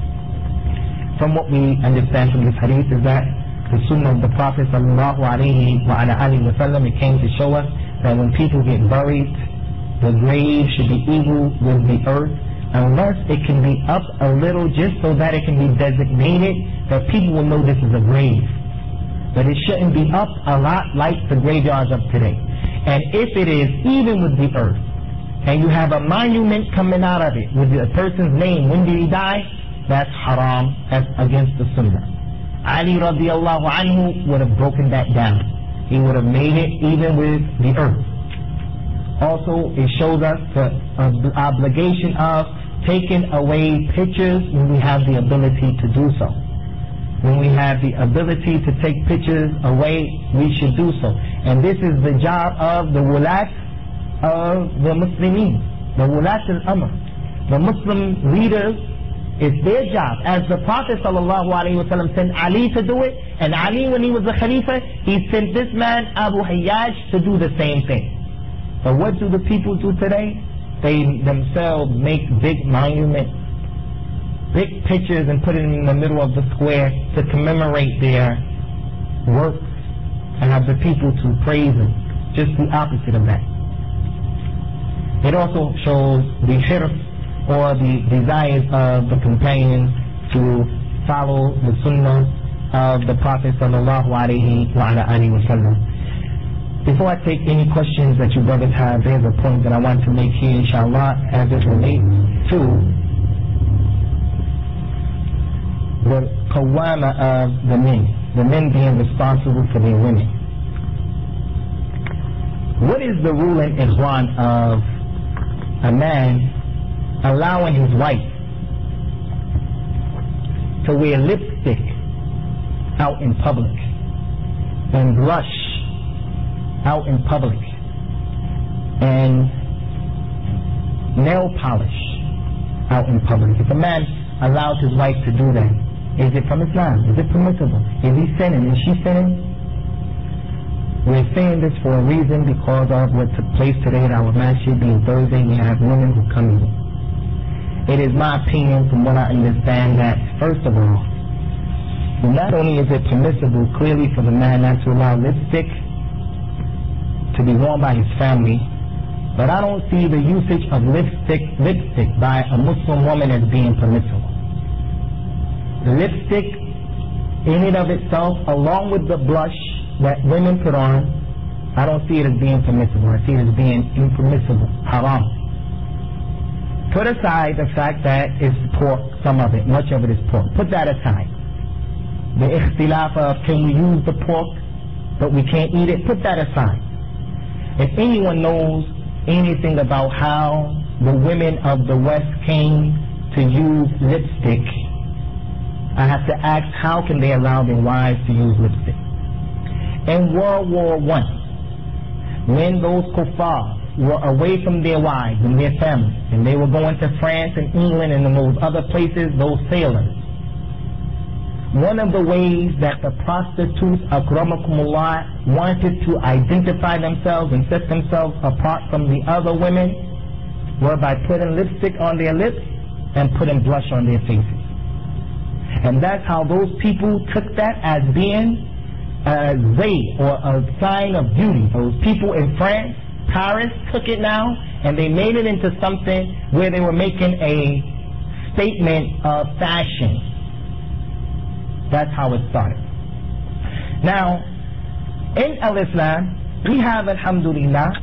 From what we understand from this hadith is that the sunnah of the Prophet sallallahu alaihi wasallam, it came to show us that when people get buried, the grave should be equal with the earth, unless it can be up a little just so that it can be designated that people will know this is a grave. But it shouldn't be up a lot like the graveyards of today. And if it is even with the earth, and you have a monument coming out of it with a person's name, when did he die? That's haram, that's against the sunnah. Ali radiallahu anhu would have broken that down. He would have made it even with the earth. Also, it shows us the obligation of taking away pictures when we have the ability to do so. When we have the ability to take pictures away, we should do so. And this is the job of the wulat of the Muslimin, the wulat al-amr. The Muslim leaders, it's their job. As the Prophet ﷺ sent Ali to do it, and Ali, when he was the Khalifa, he sent this man, Abu Hayyaj, to do the same thing. But what do the people do today? They themselves make big monuments, big pictures, and put it in the middle of the square to commemorate their work and have the people to praise them. Just the opposite of that. It also shows the hirf, or the desires of the companions to follow the sunnah of the Prophet sallallahu alaihi wasallam. Before I take any questions that you brothers have, there's a point that I want to make here, inshallah, as it relates to the qawwama of the men being responsible for their women. What is the ruling, Ikhwan, of a man allowing his wife to wear lipstick out in public and blush out in public and nail polish out in public? If a man allows his wife to do that, is it from Islam? Is it permissible? Is he sinning? Is she sinning? We're saying this for a reason, because of what took place today at our masjid, being Thursday. We have women who come in. It is my opinion, from what I understand, that first of all, not only is it permissible clearly for the man not to allow lipstick to be worn by his family, but I don't see the usage of lipstick by a Muslim woman as being permissible. The lipstick in and of itself, along with the blush that women put on, I don't see it as being permissible. I see it as being impermissible, haram. Put aside the fact that it's pork, some of it, much of it is pork. Put that aside. The ikhtilaf of can we use the pork but we can't eat it, put that aside. If anyone knows anything about how the women of the West came to use lipstick, I have to ask, how can they allow their wives to use lipstick? In World War I, when those kuffar were away from their wives and their families, and they were going to France and England and in those other places, those sailors, one of the ways that the prostitutes, akramakumullah, wanted to identify themselves and set themselves apart from the other women were by putting lipstick on their lips and putting blush on their faces. And that's how those people took that as being a zayd, or a sign of beauty. Those people in France, Paris, took it now, and they made it into something where they were making a statement of fashion. That's how it started. Now, in Al-Islam, we have, alhamdulillah,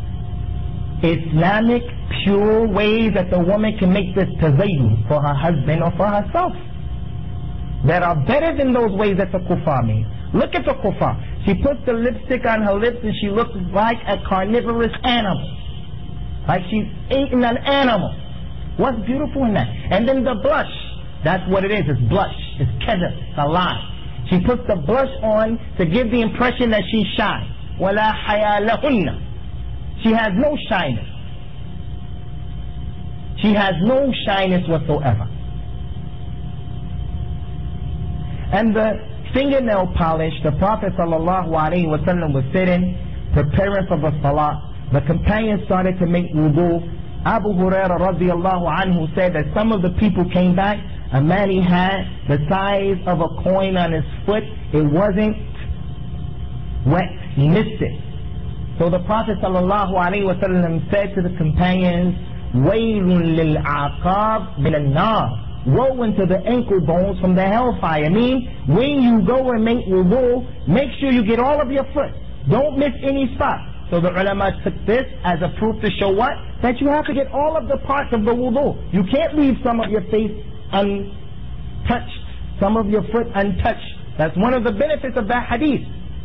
Islamic pure ways that the woman can make this tazayyun for her husband or for herself. that are better than those ways that the kuffar made. Look at the kuffar. She puts the lipstick on her lips and she looks like a carnivorous animal. Like she's eating an animal. What's beautiful in that? And then the blush. That's what it is. It's blush. It's kadhib. It's a lie. She puts the blush on to give the impression that she's shy. وَلَا حَيَا لَهُنَّ. She has no shyness. She has no shyness whatsoever. And the fingernail polish, the Prophet ﷺ was sitting, preparing for the salah. The companions started to make wudu. Abu Hurairah radiallahu anhu said that some of the people came back. A man he had the size of a coin on his foot. It wasn't wet. He missed it. So the Prophet ﷺ said to the companions, وَيْلٌ لِلْعَقَابِ مِنَ النَّارِ. Woe unto the ankle bones from the hellfire. I mean, when you go and make wudu, make sure you get all of your foot. Don't miss any spot. So the ulama took this as a proof to show what? That you have to get all of the parts of the wudu. You can't leave some of your face untouched, some of your foot untouched. That's one of the benefits of that hadith.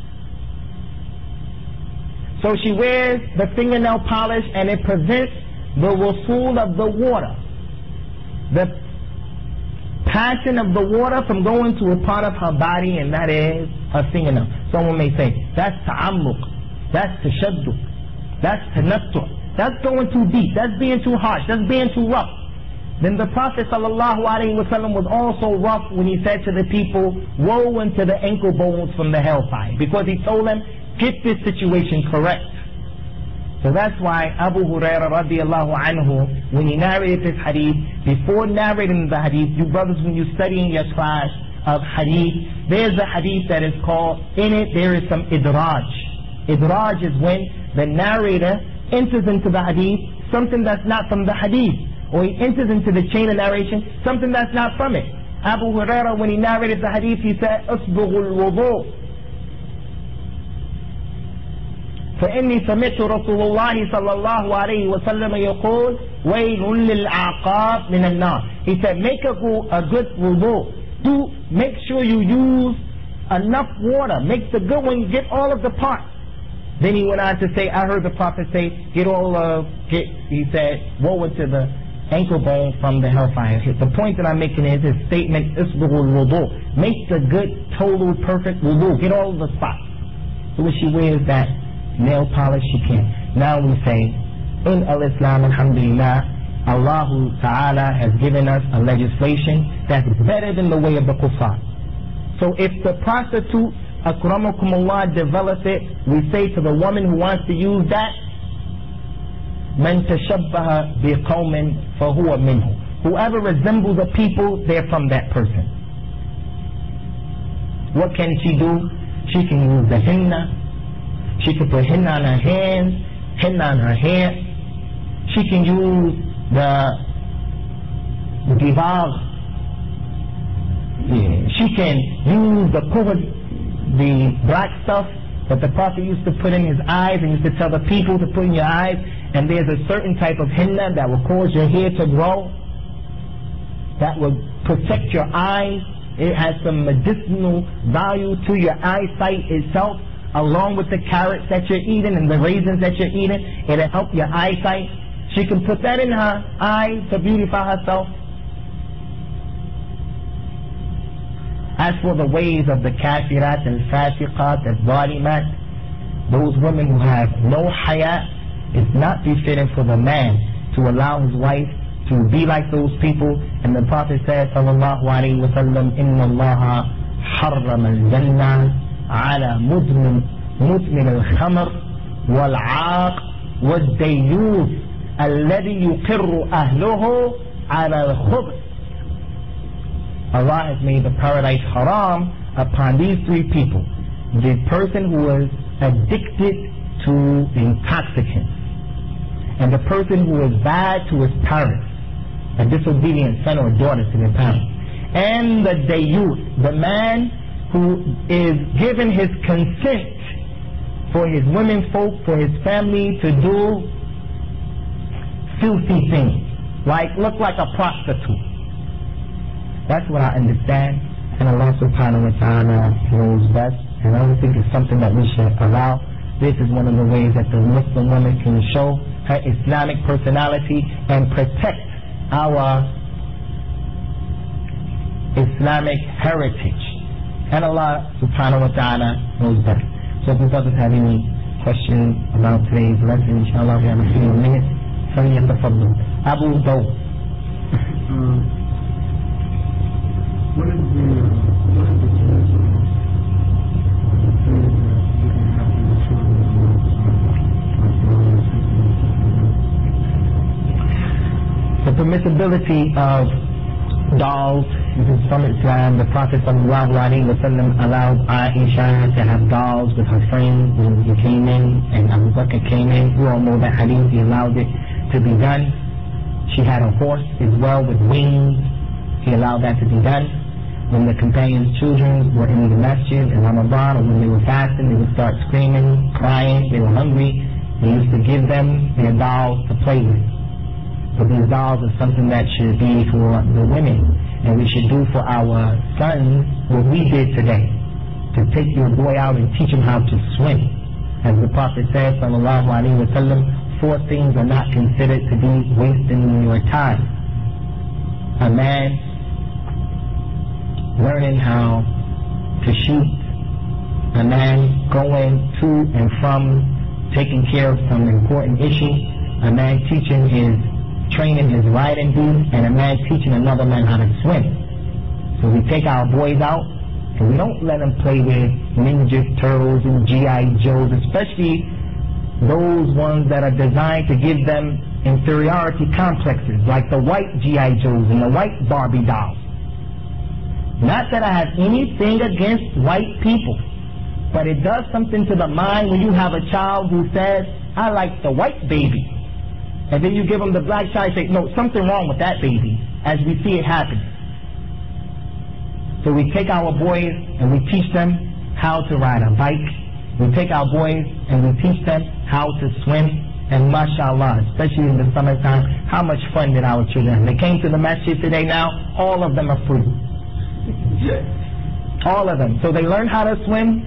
So she wears the fingernail polish and it prevents the wusul of the water. The passion of the water from going to a part of her body, and that is her fingernail. Someone may say, that's ta'ammuq, that's tashaddud, that's tanattu', that's going too deep, that's being too harsh, that's being too rough. Then the Prophet ﷺ was also rough when he said to the people, woe unto the ankle bones from the hellfire, because he told them, get this situation correct. So that's why Abu Hurairah radiallahu anhu, when he narrated this hadith, before narrating the hadith, you brothers, when you're studying your class of hadith, there's a hadith that is called, in it there is some idraj. Idraj is when the narrator enters into the hadith something that's not from the hadith, or he enters into the chain of narration something that's not from it. Abu Hurairah, when he narrated the hadith, he said, أصبغ الوضوء فإني سمعت رسول الله صلى الله عليه وسلم يقول ويل للأعقاب من النار. He said, make a good wudu. Make sure you use enough water. Make the good one, get all of the parts. Then he went on to say, I heard the Prophet say, he said, woe to the ankle bone from the hellfire. The point that I'm making is his statement, isbugul wudu. Make the good, total, perfect wudu. Get all of the spots. So when she wears that nail polish, she can. Now we say, in al-Islam, alhamdulillah, Allah Ta'ala has given us a legislation that is better than the way of the kuffar. So if the prostitute, akramakumullah, develops it, we say to the woman who wants to use that, man tashabbaha biqawmin fahuwa minhu. Whoever resembles a people, they're from that person. What can she do? She can use the henna. She can put henna on her hands, henna on her hair. She can use the dibagh. She can use the kuhul, the black stuff that the Prophet used to put in his eyes and used to tell the people to put in your eyes. And there's a certain type of henna that will cause your hair to grow, that will protect your eyes. It has some medicinal value to your eyesight itself, along with the carrots that you're eating and the raisins that you're eating. It'll help your eyesight. She can put that in her eye to beautify herself. As for the ways of the kafirat and fasiqat and zalimat, those women who have no haya, it's not befitting for the man to allow his wife to be like those people. And the Prophet said, sallallahu alayhi wa sallam, inna allaha harrama al-jannah على مدمن الخمر والعاق والديوث الذي يقر أهله على الخبث. Allah has made the paradise haram upon these three people. The person who is addicted to intoxicants, and the person who is bad to his parents, a disobedient son or daughter to their parents, and the dayuth, the man who is given his consent for his women folk, for his family to do filthy things, like look like a prostitute. That's what I understand and Allah subhanahu wa ta'ala knows best, and I don't think it's something that we should allow. This is one of the ways that the Muslim woman can show her Islamic personality and protect our Islamic heritage. And Allah subhanahu wa ta'ala knows best. So if you brothers have any questions about today's lesson, inshallah, we have a few minutes. فليتفضل. Abu Dawud. What is the terms of the permissibility of dolls from Islam? The Prophet sallallahu alaihi wasallam allowed Aisha to have dolls with her friends when he came in, and Abu Bakr came in. We all know that hadith. He allowed it to be done. She had a horse as well with wings. He allowed that to be done. When the companions' children were in the masjid in Ramadan, or when they were fasting, they would start screaming, crying, they were hungry. They used to give them their dolls to play with. But these dolls are something that should be for the women. And we should do for our sons what we did today. To take your boy out and teach him how to swim. As the Prophet said, sallallahu alaihi wasallam, 4 things are not considered to be wasting your time. A man learning how to shoot. A man going to and from taking care of some important issue. A man training his riding boots, and a man teaching another man how to swim. So we take our boys out, and we don't let them play with Ninja Turtles and G.I. Joes, especially those ones that are designed to give them inferiority complexes, like the white G.I. Joes and the white Barbie dolls. Not that I have anything against white people, but it does something to the mind when you have a child who says, I like the white baby. And then you give them the black child and say, no, something wrong with that baby, as we see it happen. So we take our boys and we teach them how to ride a bike. We take our boys and we teach them how to swim. And mashallah, especially in the summertime, how much fun did our children have. They came to the masjid today now, all of them are free. All of them. So they learn how to swim,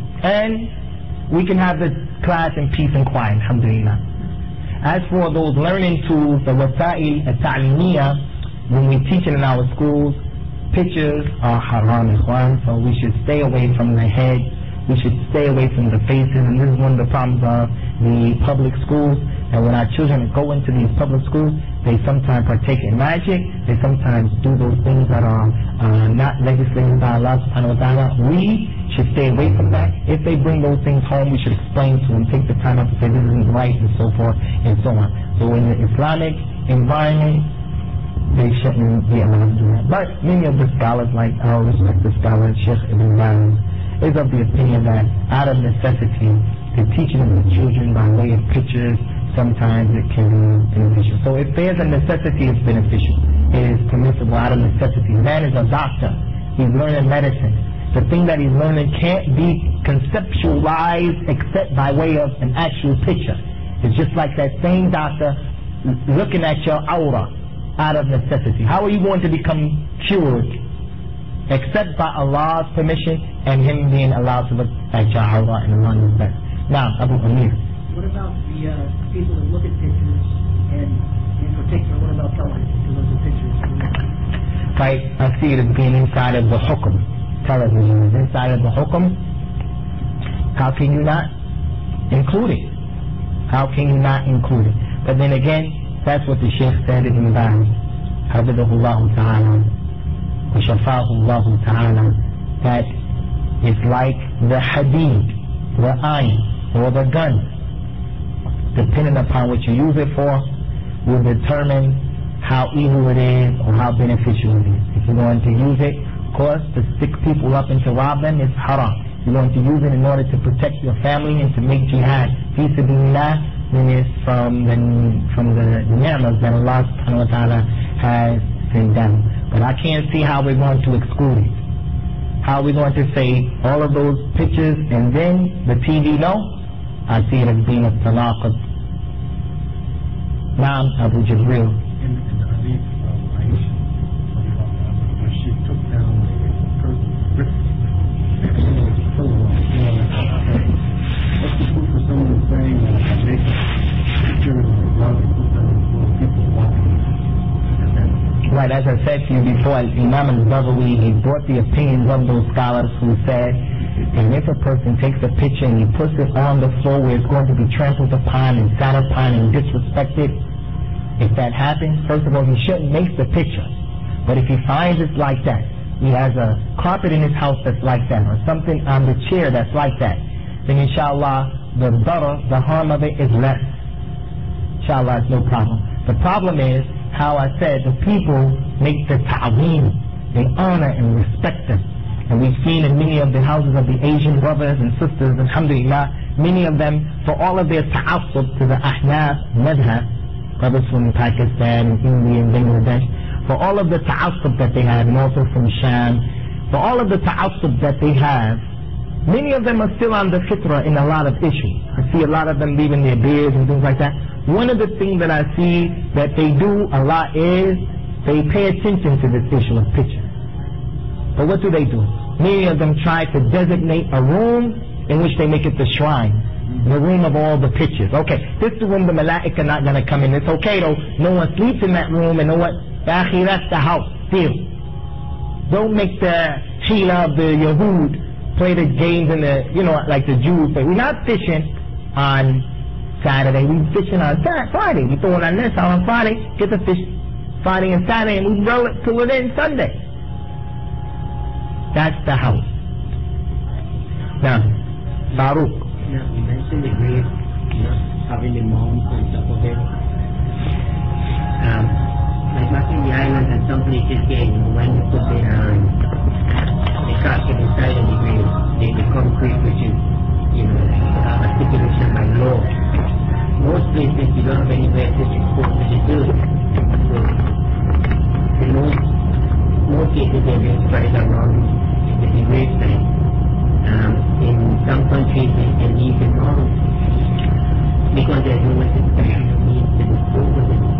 and we can have the class in peace and quiet, alhamdulillah. As for those learning tools, the wasa'il al-ta'limiyya, when we teach it in our schools, pictures are haram, ikhwan, so we should stay away from the head, we should stay away from the faces, and this is one of the problems of the public schools. And when our children go into these public schools, they sometimes partake in magic, they sometimes do those things that are not legislated by Allah subhanahu wa ta'ala. We should stay away from that. If they bring those things home, we should explain to them, take the time out to say this isn't right, and so forth and so on. So in the Islamic environment, they shouldn't be allowed to do that. But many of the scholars, like our respected scholar Sheikh Ibn Baz, is of the opinion that out of necessity, the teaching of the children by way of pictures, sometimes it can be beneficial. So if there's a necessity, it's beneficial. It is permissible out of necessity. Man is a doctor. He's learning medicine. The thing that he's learning can't be conceptualized except by way of an actual picture. It's just like that same doctor looking at your aura out of necessity. How are you going to become cured except by Allah's permission and Him being allowed to look at your aura and Allah knows best. Now, Abu Amir. What about the people that look at pictures, and in particular, what about television to look at pictures? Right, I see it as being inside of the hukm. Television is inside of the hukm. How can you not include it? How can you not include it? But then again, that's what the Sheikh said in Baz. Hafidahullah ta'ala, wa shafahullah ta'ala, that it's like the hadid, the iron, or the gun. Depending upon what you use it for, will determine how evil it is or how beneficial it is. If you're going to use it, of course, to stick people up and to rob them, it's haram. If you're going to use it in order to protect your family and to make jihad, fi sabilillah, then it's from the ni'mas that Allah subhanahu wa ta'ala has sent down. But I can't see how we're going to exclude it. How are we going to say all of those pictures and then the TV no? I see it as being a talaqat. Naam, Abu Jibril. In the hadith of Aisha, when she took down the curtain right, as I said to you before, Imam al-Baghawi, he brought the opinions of those scholars who said, and if a person takes a picture and he puts it on the floor where it's going to be trampled upon and sat upon and disrespected, if that happens, first of all, he shouldn't make the picture. But if he finds it's like that, he has a carpet in his house that's like that, or something on the chair that's like that, then inshallah, the darar, the harm of it is less. Inshallah, it's no problem. The problem is, how I said, the people make the ta'zeem, they honor and respect them. And we've seen in many of the houses of the Asian brothers and sisters, alhamdulillah, many of them, for all of their ta'assub to the Ahnaf madhab, brothers from Pakistan, India, and Bangladesh, for all of the ta'assub that they have, and also from Sham, for all of the ta'assub that they have, many of them are still on the fitrah in a lot of issues. I see a lot of them leaving their beards and things like that. One of the things that I see that they do a lot is they pay attention to this issue of pictures. But what do? Many of them try to designate a room in which they make it the shrine, the room of all the pictures. Okay, this is the room the malaika are not going to come in. It's okay though, no one sleeps in that room, and know what? That's the house, still. Don't make the hila of the Yahud play the games in the, like the Jews say. We're not fishing on Saturday, we're fishing on Friday. We throw it on this on Friday, get the fish Friday and Saturday, and we roll it to it in Sunday. That's the house. Now, Farouk. Now, you mentioned the grave, having the mounds on top of it. Like back in the island and some places here, when you put the casket inside of the grave, the concrete, which is, a stipulation by law. Most places you don't have anywhere to expose to the dirt. So, in most cases they're being spread around the gravesite. In some countries they leave it on because there's no special means to dispose of it.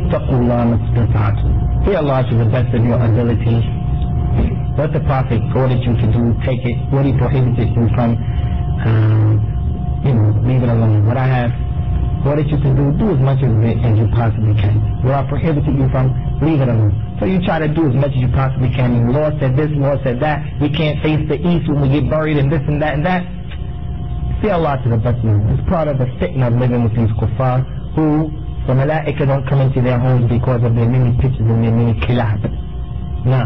Fear Allah to the best of your ability. What the Prophet ordered you to do, take it. What he prohibited you from, leave it alone. What I have ordered you to do as much of it as you possibly can. What I prohibited you from, leave it alone. So you try to do as much as you possibly can. And the Lord said this, the Lord said that. We can't face the east when we get buried and this and that and that. Fear Allah to the best of you. It's part of the fitna of living with these kuffar who the malaika don't come into their homes because of their many pictures and their many kilab. Now.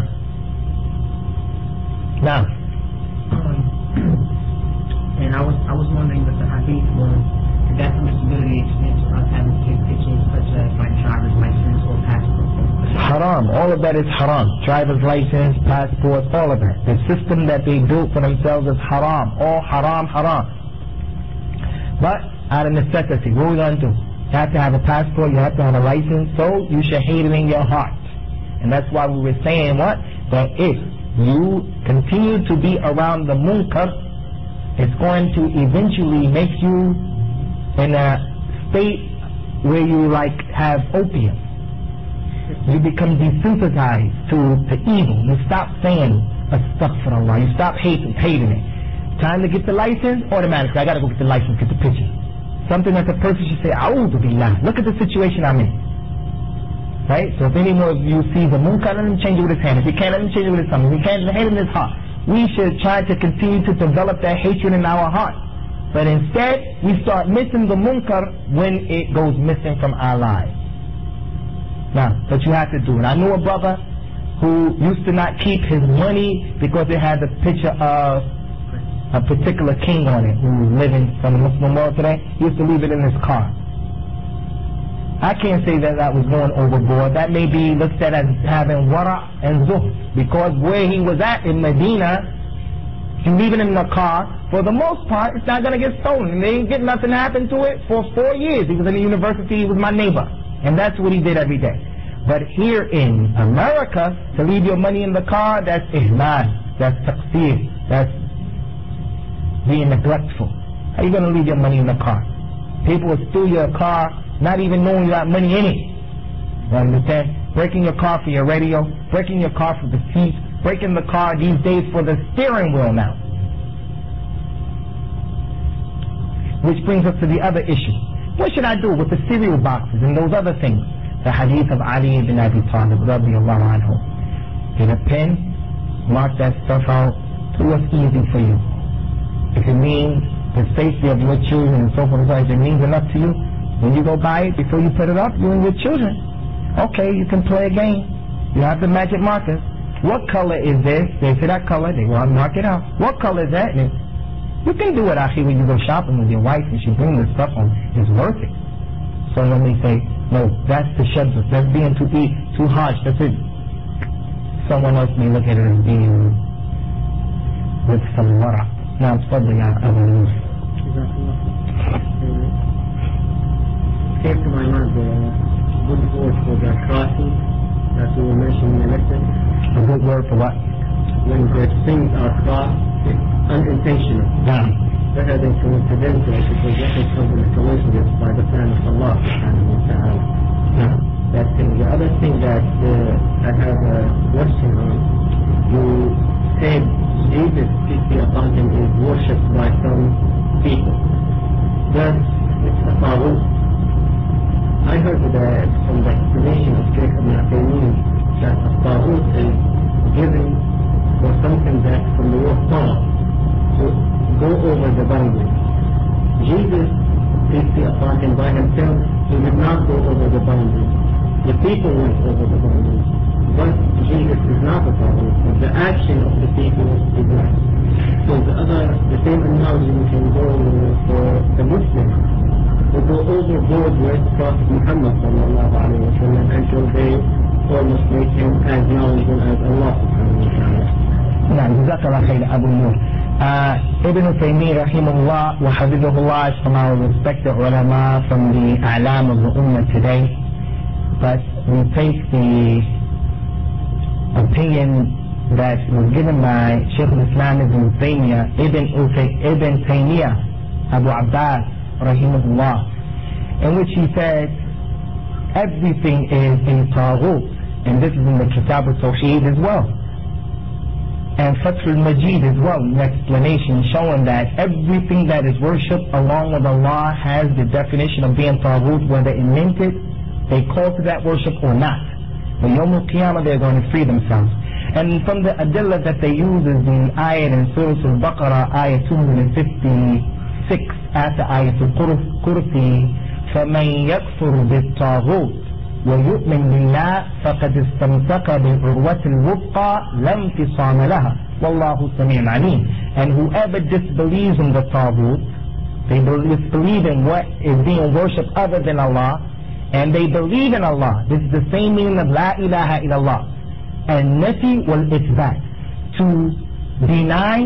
And I was wondering what the hadith was. Is that permissibility extends to us having to take pictures such as like driver's license or passport? Haram. All of that is haram. Driver's license, passports, all of that. The system that they built for themselves is haram. All haram. But out of necessity, what are we going to do? You have to have a passport, you have to have a license, so you should hate it in your heart. And that's why we were saying what? That if you continue to be around the munkar, it's going to eventually make you in a state where you have opium. You become desensitized to the evil. You stop saying astaghfirullah. You stop hating it. Time to get the license, automatically, I gotta go get the license, get the picture. Something that the person should say, A'udhu billah. Look at the situation I'm in. Right? So if any more of you see the munkar, let him change it with his hand. If he can't, let him change it with his thumb. If he can't, let him in his heart. We should try to continue to develop that hatred in our heart. But instead, we start missing the munkar when it goes missing from our lives. Now, what you have to do. And I knew a brother who used to not keep his money because it had the picture of a particular king on it who was living from the Muslim world today. He used to leave it in his car. I can't say that was going overboard. That may be looked at as having wara and zuhd, because where he was at in Medina, if you leave it in the car, for the most part, it's not going to get stolen. And they didn't get nothing happen to it for 4 years. He was in the university, he was my neighbor. And that's what he did every day. But here in America, to leave your money in the car, that's ihmal, that's taqsir, that's being neglectful. How are you going to leave your money in the car? People will steal your car, not even knowing you got money in it. You understand? Breaking your car for your radio, breaking your car for the seat, breaking the car these days for the steering wheel now. Which brings us to the other issue. What should I do with the cereal boxes and those other things the hadith of Ali ibn Abi Talib radiyallahu anhu. Get a pen, mark that stuff out to what's easy for you. If it means the safety of your children and so forth, if it means enough to you, when you go buy it, before you put it up, you and your children. Okay, you can play a game. You have the magic markers. What color is this? They say that color, they want to mark it out. What color is that? And you can do it actually when you go shopping with your wife and she brings the stuff home. It's worth it. So when they say, no, that's the shadda, that's being too harsh, that's it. Someone else may look at it as being with some wara. Now it's probably not other news. Came to my mind the good word for the crossing that we were mentioning in the lesson. A good word for what? When the things are crossed, it's unintentional. Yeah. Rather than coincidental, because that is something that's coincidence by the plan of Allah subhanahu wa ta'ala. Yeah. That thing. The other thing that I have a question on, you said Jesus, peace be upon him, is worshipped by some people. Thus, it's a tawhut. I heard that from the explanation of Shaykh Ibn Uthaymeen that a tawhut is given for something that from the word taw, to go over the boundary. Jesus, peace be upon him, by himself, he did not go over the boundary. The people went over the boundary. But Jesus is not a tawhut, but the action of the people is not. So the same analogy we can go for the Muslims. They go overboard with Prophet Muhammad sallallahu alayhi wa sallam until they almost make him as knowledgeable as Allah subhanahu wa ta'ala. نعم جزاك الله خير أبو نور. Ibn Taymiyyah rahimahullah wa hafidhahullah is from our respected ulama from the a'lam of the ummah today. But we take the opinion that was given by Shaykh al-Islam Ibn Taymiyyah, Ibn Taymiyyah, Abu Abbas rahimahullah, in which he said everything is in Taghut, and this is in the Kitab al-Tawheed as well, and Fath al-Majid as well, an explanation showing that everything that is worshipped along with Allah has the definition of being Taghut, whether it meant it, they call to that worship or not. But Yawm al-Qiyamah they're going to free themselves. And from the adillah that they use is the ayat in Surah al-Baqarah, ayat 256, after ayat al-Kursi, فَمَنْ يَكْفُرْ بِالطَّاغُوتِ وَيُؤْمِنْ بِاللَّهِ فَقَدْ اسْتَمْسَكَ بِالْعُرْوَةِ الْوُثْقَى لَا انْفِصَامَ لَهَا وَاللَّهُ سَمِيعٌ عَلِيمٌ. And whoever disbelieves in the Taghut, they disbelieve in what is being worshipped other than Allah, and they believe in Allah. This is the same meaning of La ilaha illallah. And nafi wal ithbat, to deny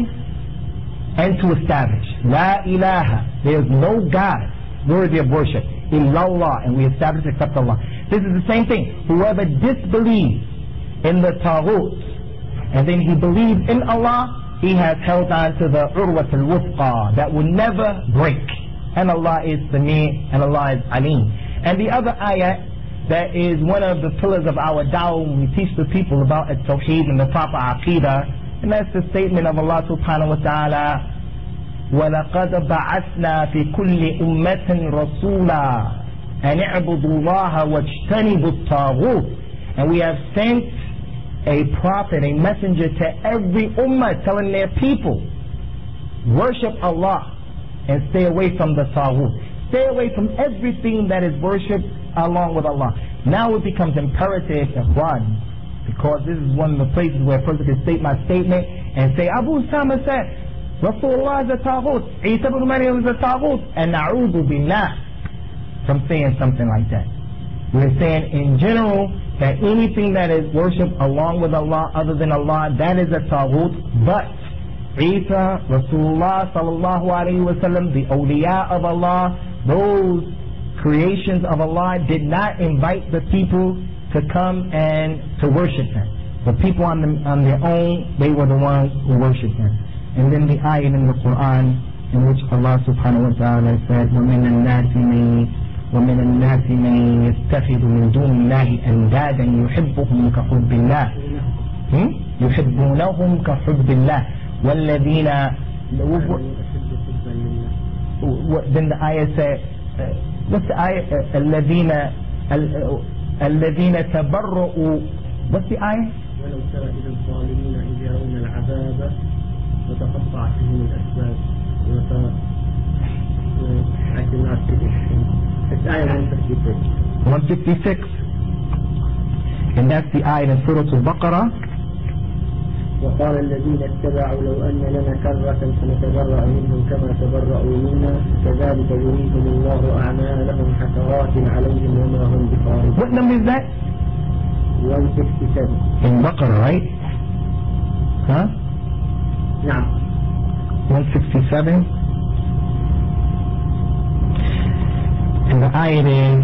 and to establish. La ilaha, there is no God worthy of worship, illallah, and we establish except Allah. This is the same thing. Whoever disbelieves in the Taghut and then he believes in Allah, he has held on to the urwat al-wuthqa that will never break. And Allah is Sami' and Allah is Alim. And the other ayat that is one of the pillars of our da'wah when we teach the people about at-tawheed and the proper aqidah, and that's the statement of Allah subhanahu wa ta'ala, وَلَقَدْ بَعَثْنَا فِي كُلِّ أُمَّةٍ رَسُولًا أَنِ اعْبُدُوا اللَّهَ وَاجْتَنِبُوا الطَّاغُوتَ. And we have sent a prophet, a messenger to every ummah telling their people, worship Allah and stay away from the taghut. Stay away from everything that is worshipped along with Allah. Now it becomes imperative to run, because this is one of the places where a person can state my statement and say, Abu Usama said, Rasulullah is a taghut, Isa ibn Maryam is a taghut, and na'udhu billah from saying something like that. We're saying in general that anything that is worshipped along with Allah other than Allah, that is a taghut. But Isa, Rasulullah sallallahu alayhi wa sallam, the awliya of Allah, those creations of Allah, did not invite the people to come and to worship them. The people on their own, they were the ones who worshiped them. And then the ayat in the Quran in which Allah subhanahu wa ta'ala said, وَمِنَ النَّاسِ مَنْ يَتَّخِذُ مِنْ دُونِ اللَّهِ أَنْدَادًا يُحِبُّهُمْ كَحُبِّ اللَّهِ يُحِبُّونَهُمْ كَحُبِّ اللَّهِ وَالَّذِينَ. Then the ayah said, what's the ayah? الَّذِينَ الذين تبرؤوا. What's the ayah? ولو ترى إذا الظالمين إذ يرون العذاب وتقطعت بهم الأسباب I did not see it. It's ayah 156. 156. And that's the ayah in Surah Al-Baqarah. وقال الذين اتبعوا لو أن لنا كرة فنتبرأ منهم كما تبرأوا منا كذلك يريهم الله أعمالهم حسرات عليهم وما هم بخارجين. What number is that? 167. In Baqarah, right? Huh? نعم. 167. And the ayat is,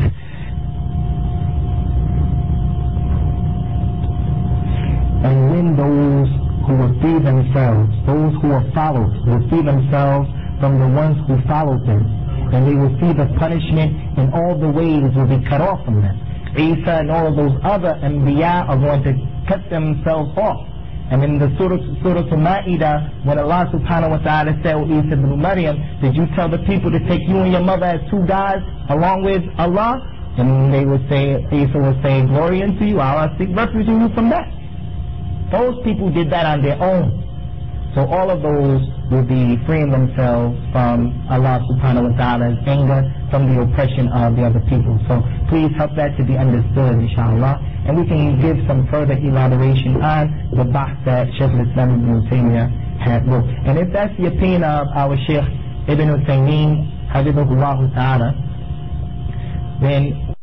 and when those who will free themselves, those who are followed, will free themselves from the ones who followed them, and they will see the punishment in all the ways will be cut off from them. Isa and all of those other Anbiya are going to cut themselves off. And in the Surah Al-Ma'idah, when Allah subhanahu wa ta'ala said, Isa ibn Maryam, did you tell the people to take you and your mother as two gods along with Allah? And they would say, Isa would say, glory unto you, Allah seek refuge in you from that. Those people did that on their own. So all of those will be freeing themselves from Allah subhanahu wa ta'ala's anger, from the oppression of the other people. So please help that to be understood, inshallah. And we can give some further elaboration on the bahth that Shaykh al-Islam ibn Taymiyyah had wrote. And if that's the opinion of our Shaykh Ibn Taymiyyah, Hafidhahullah ta'ala, then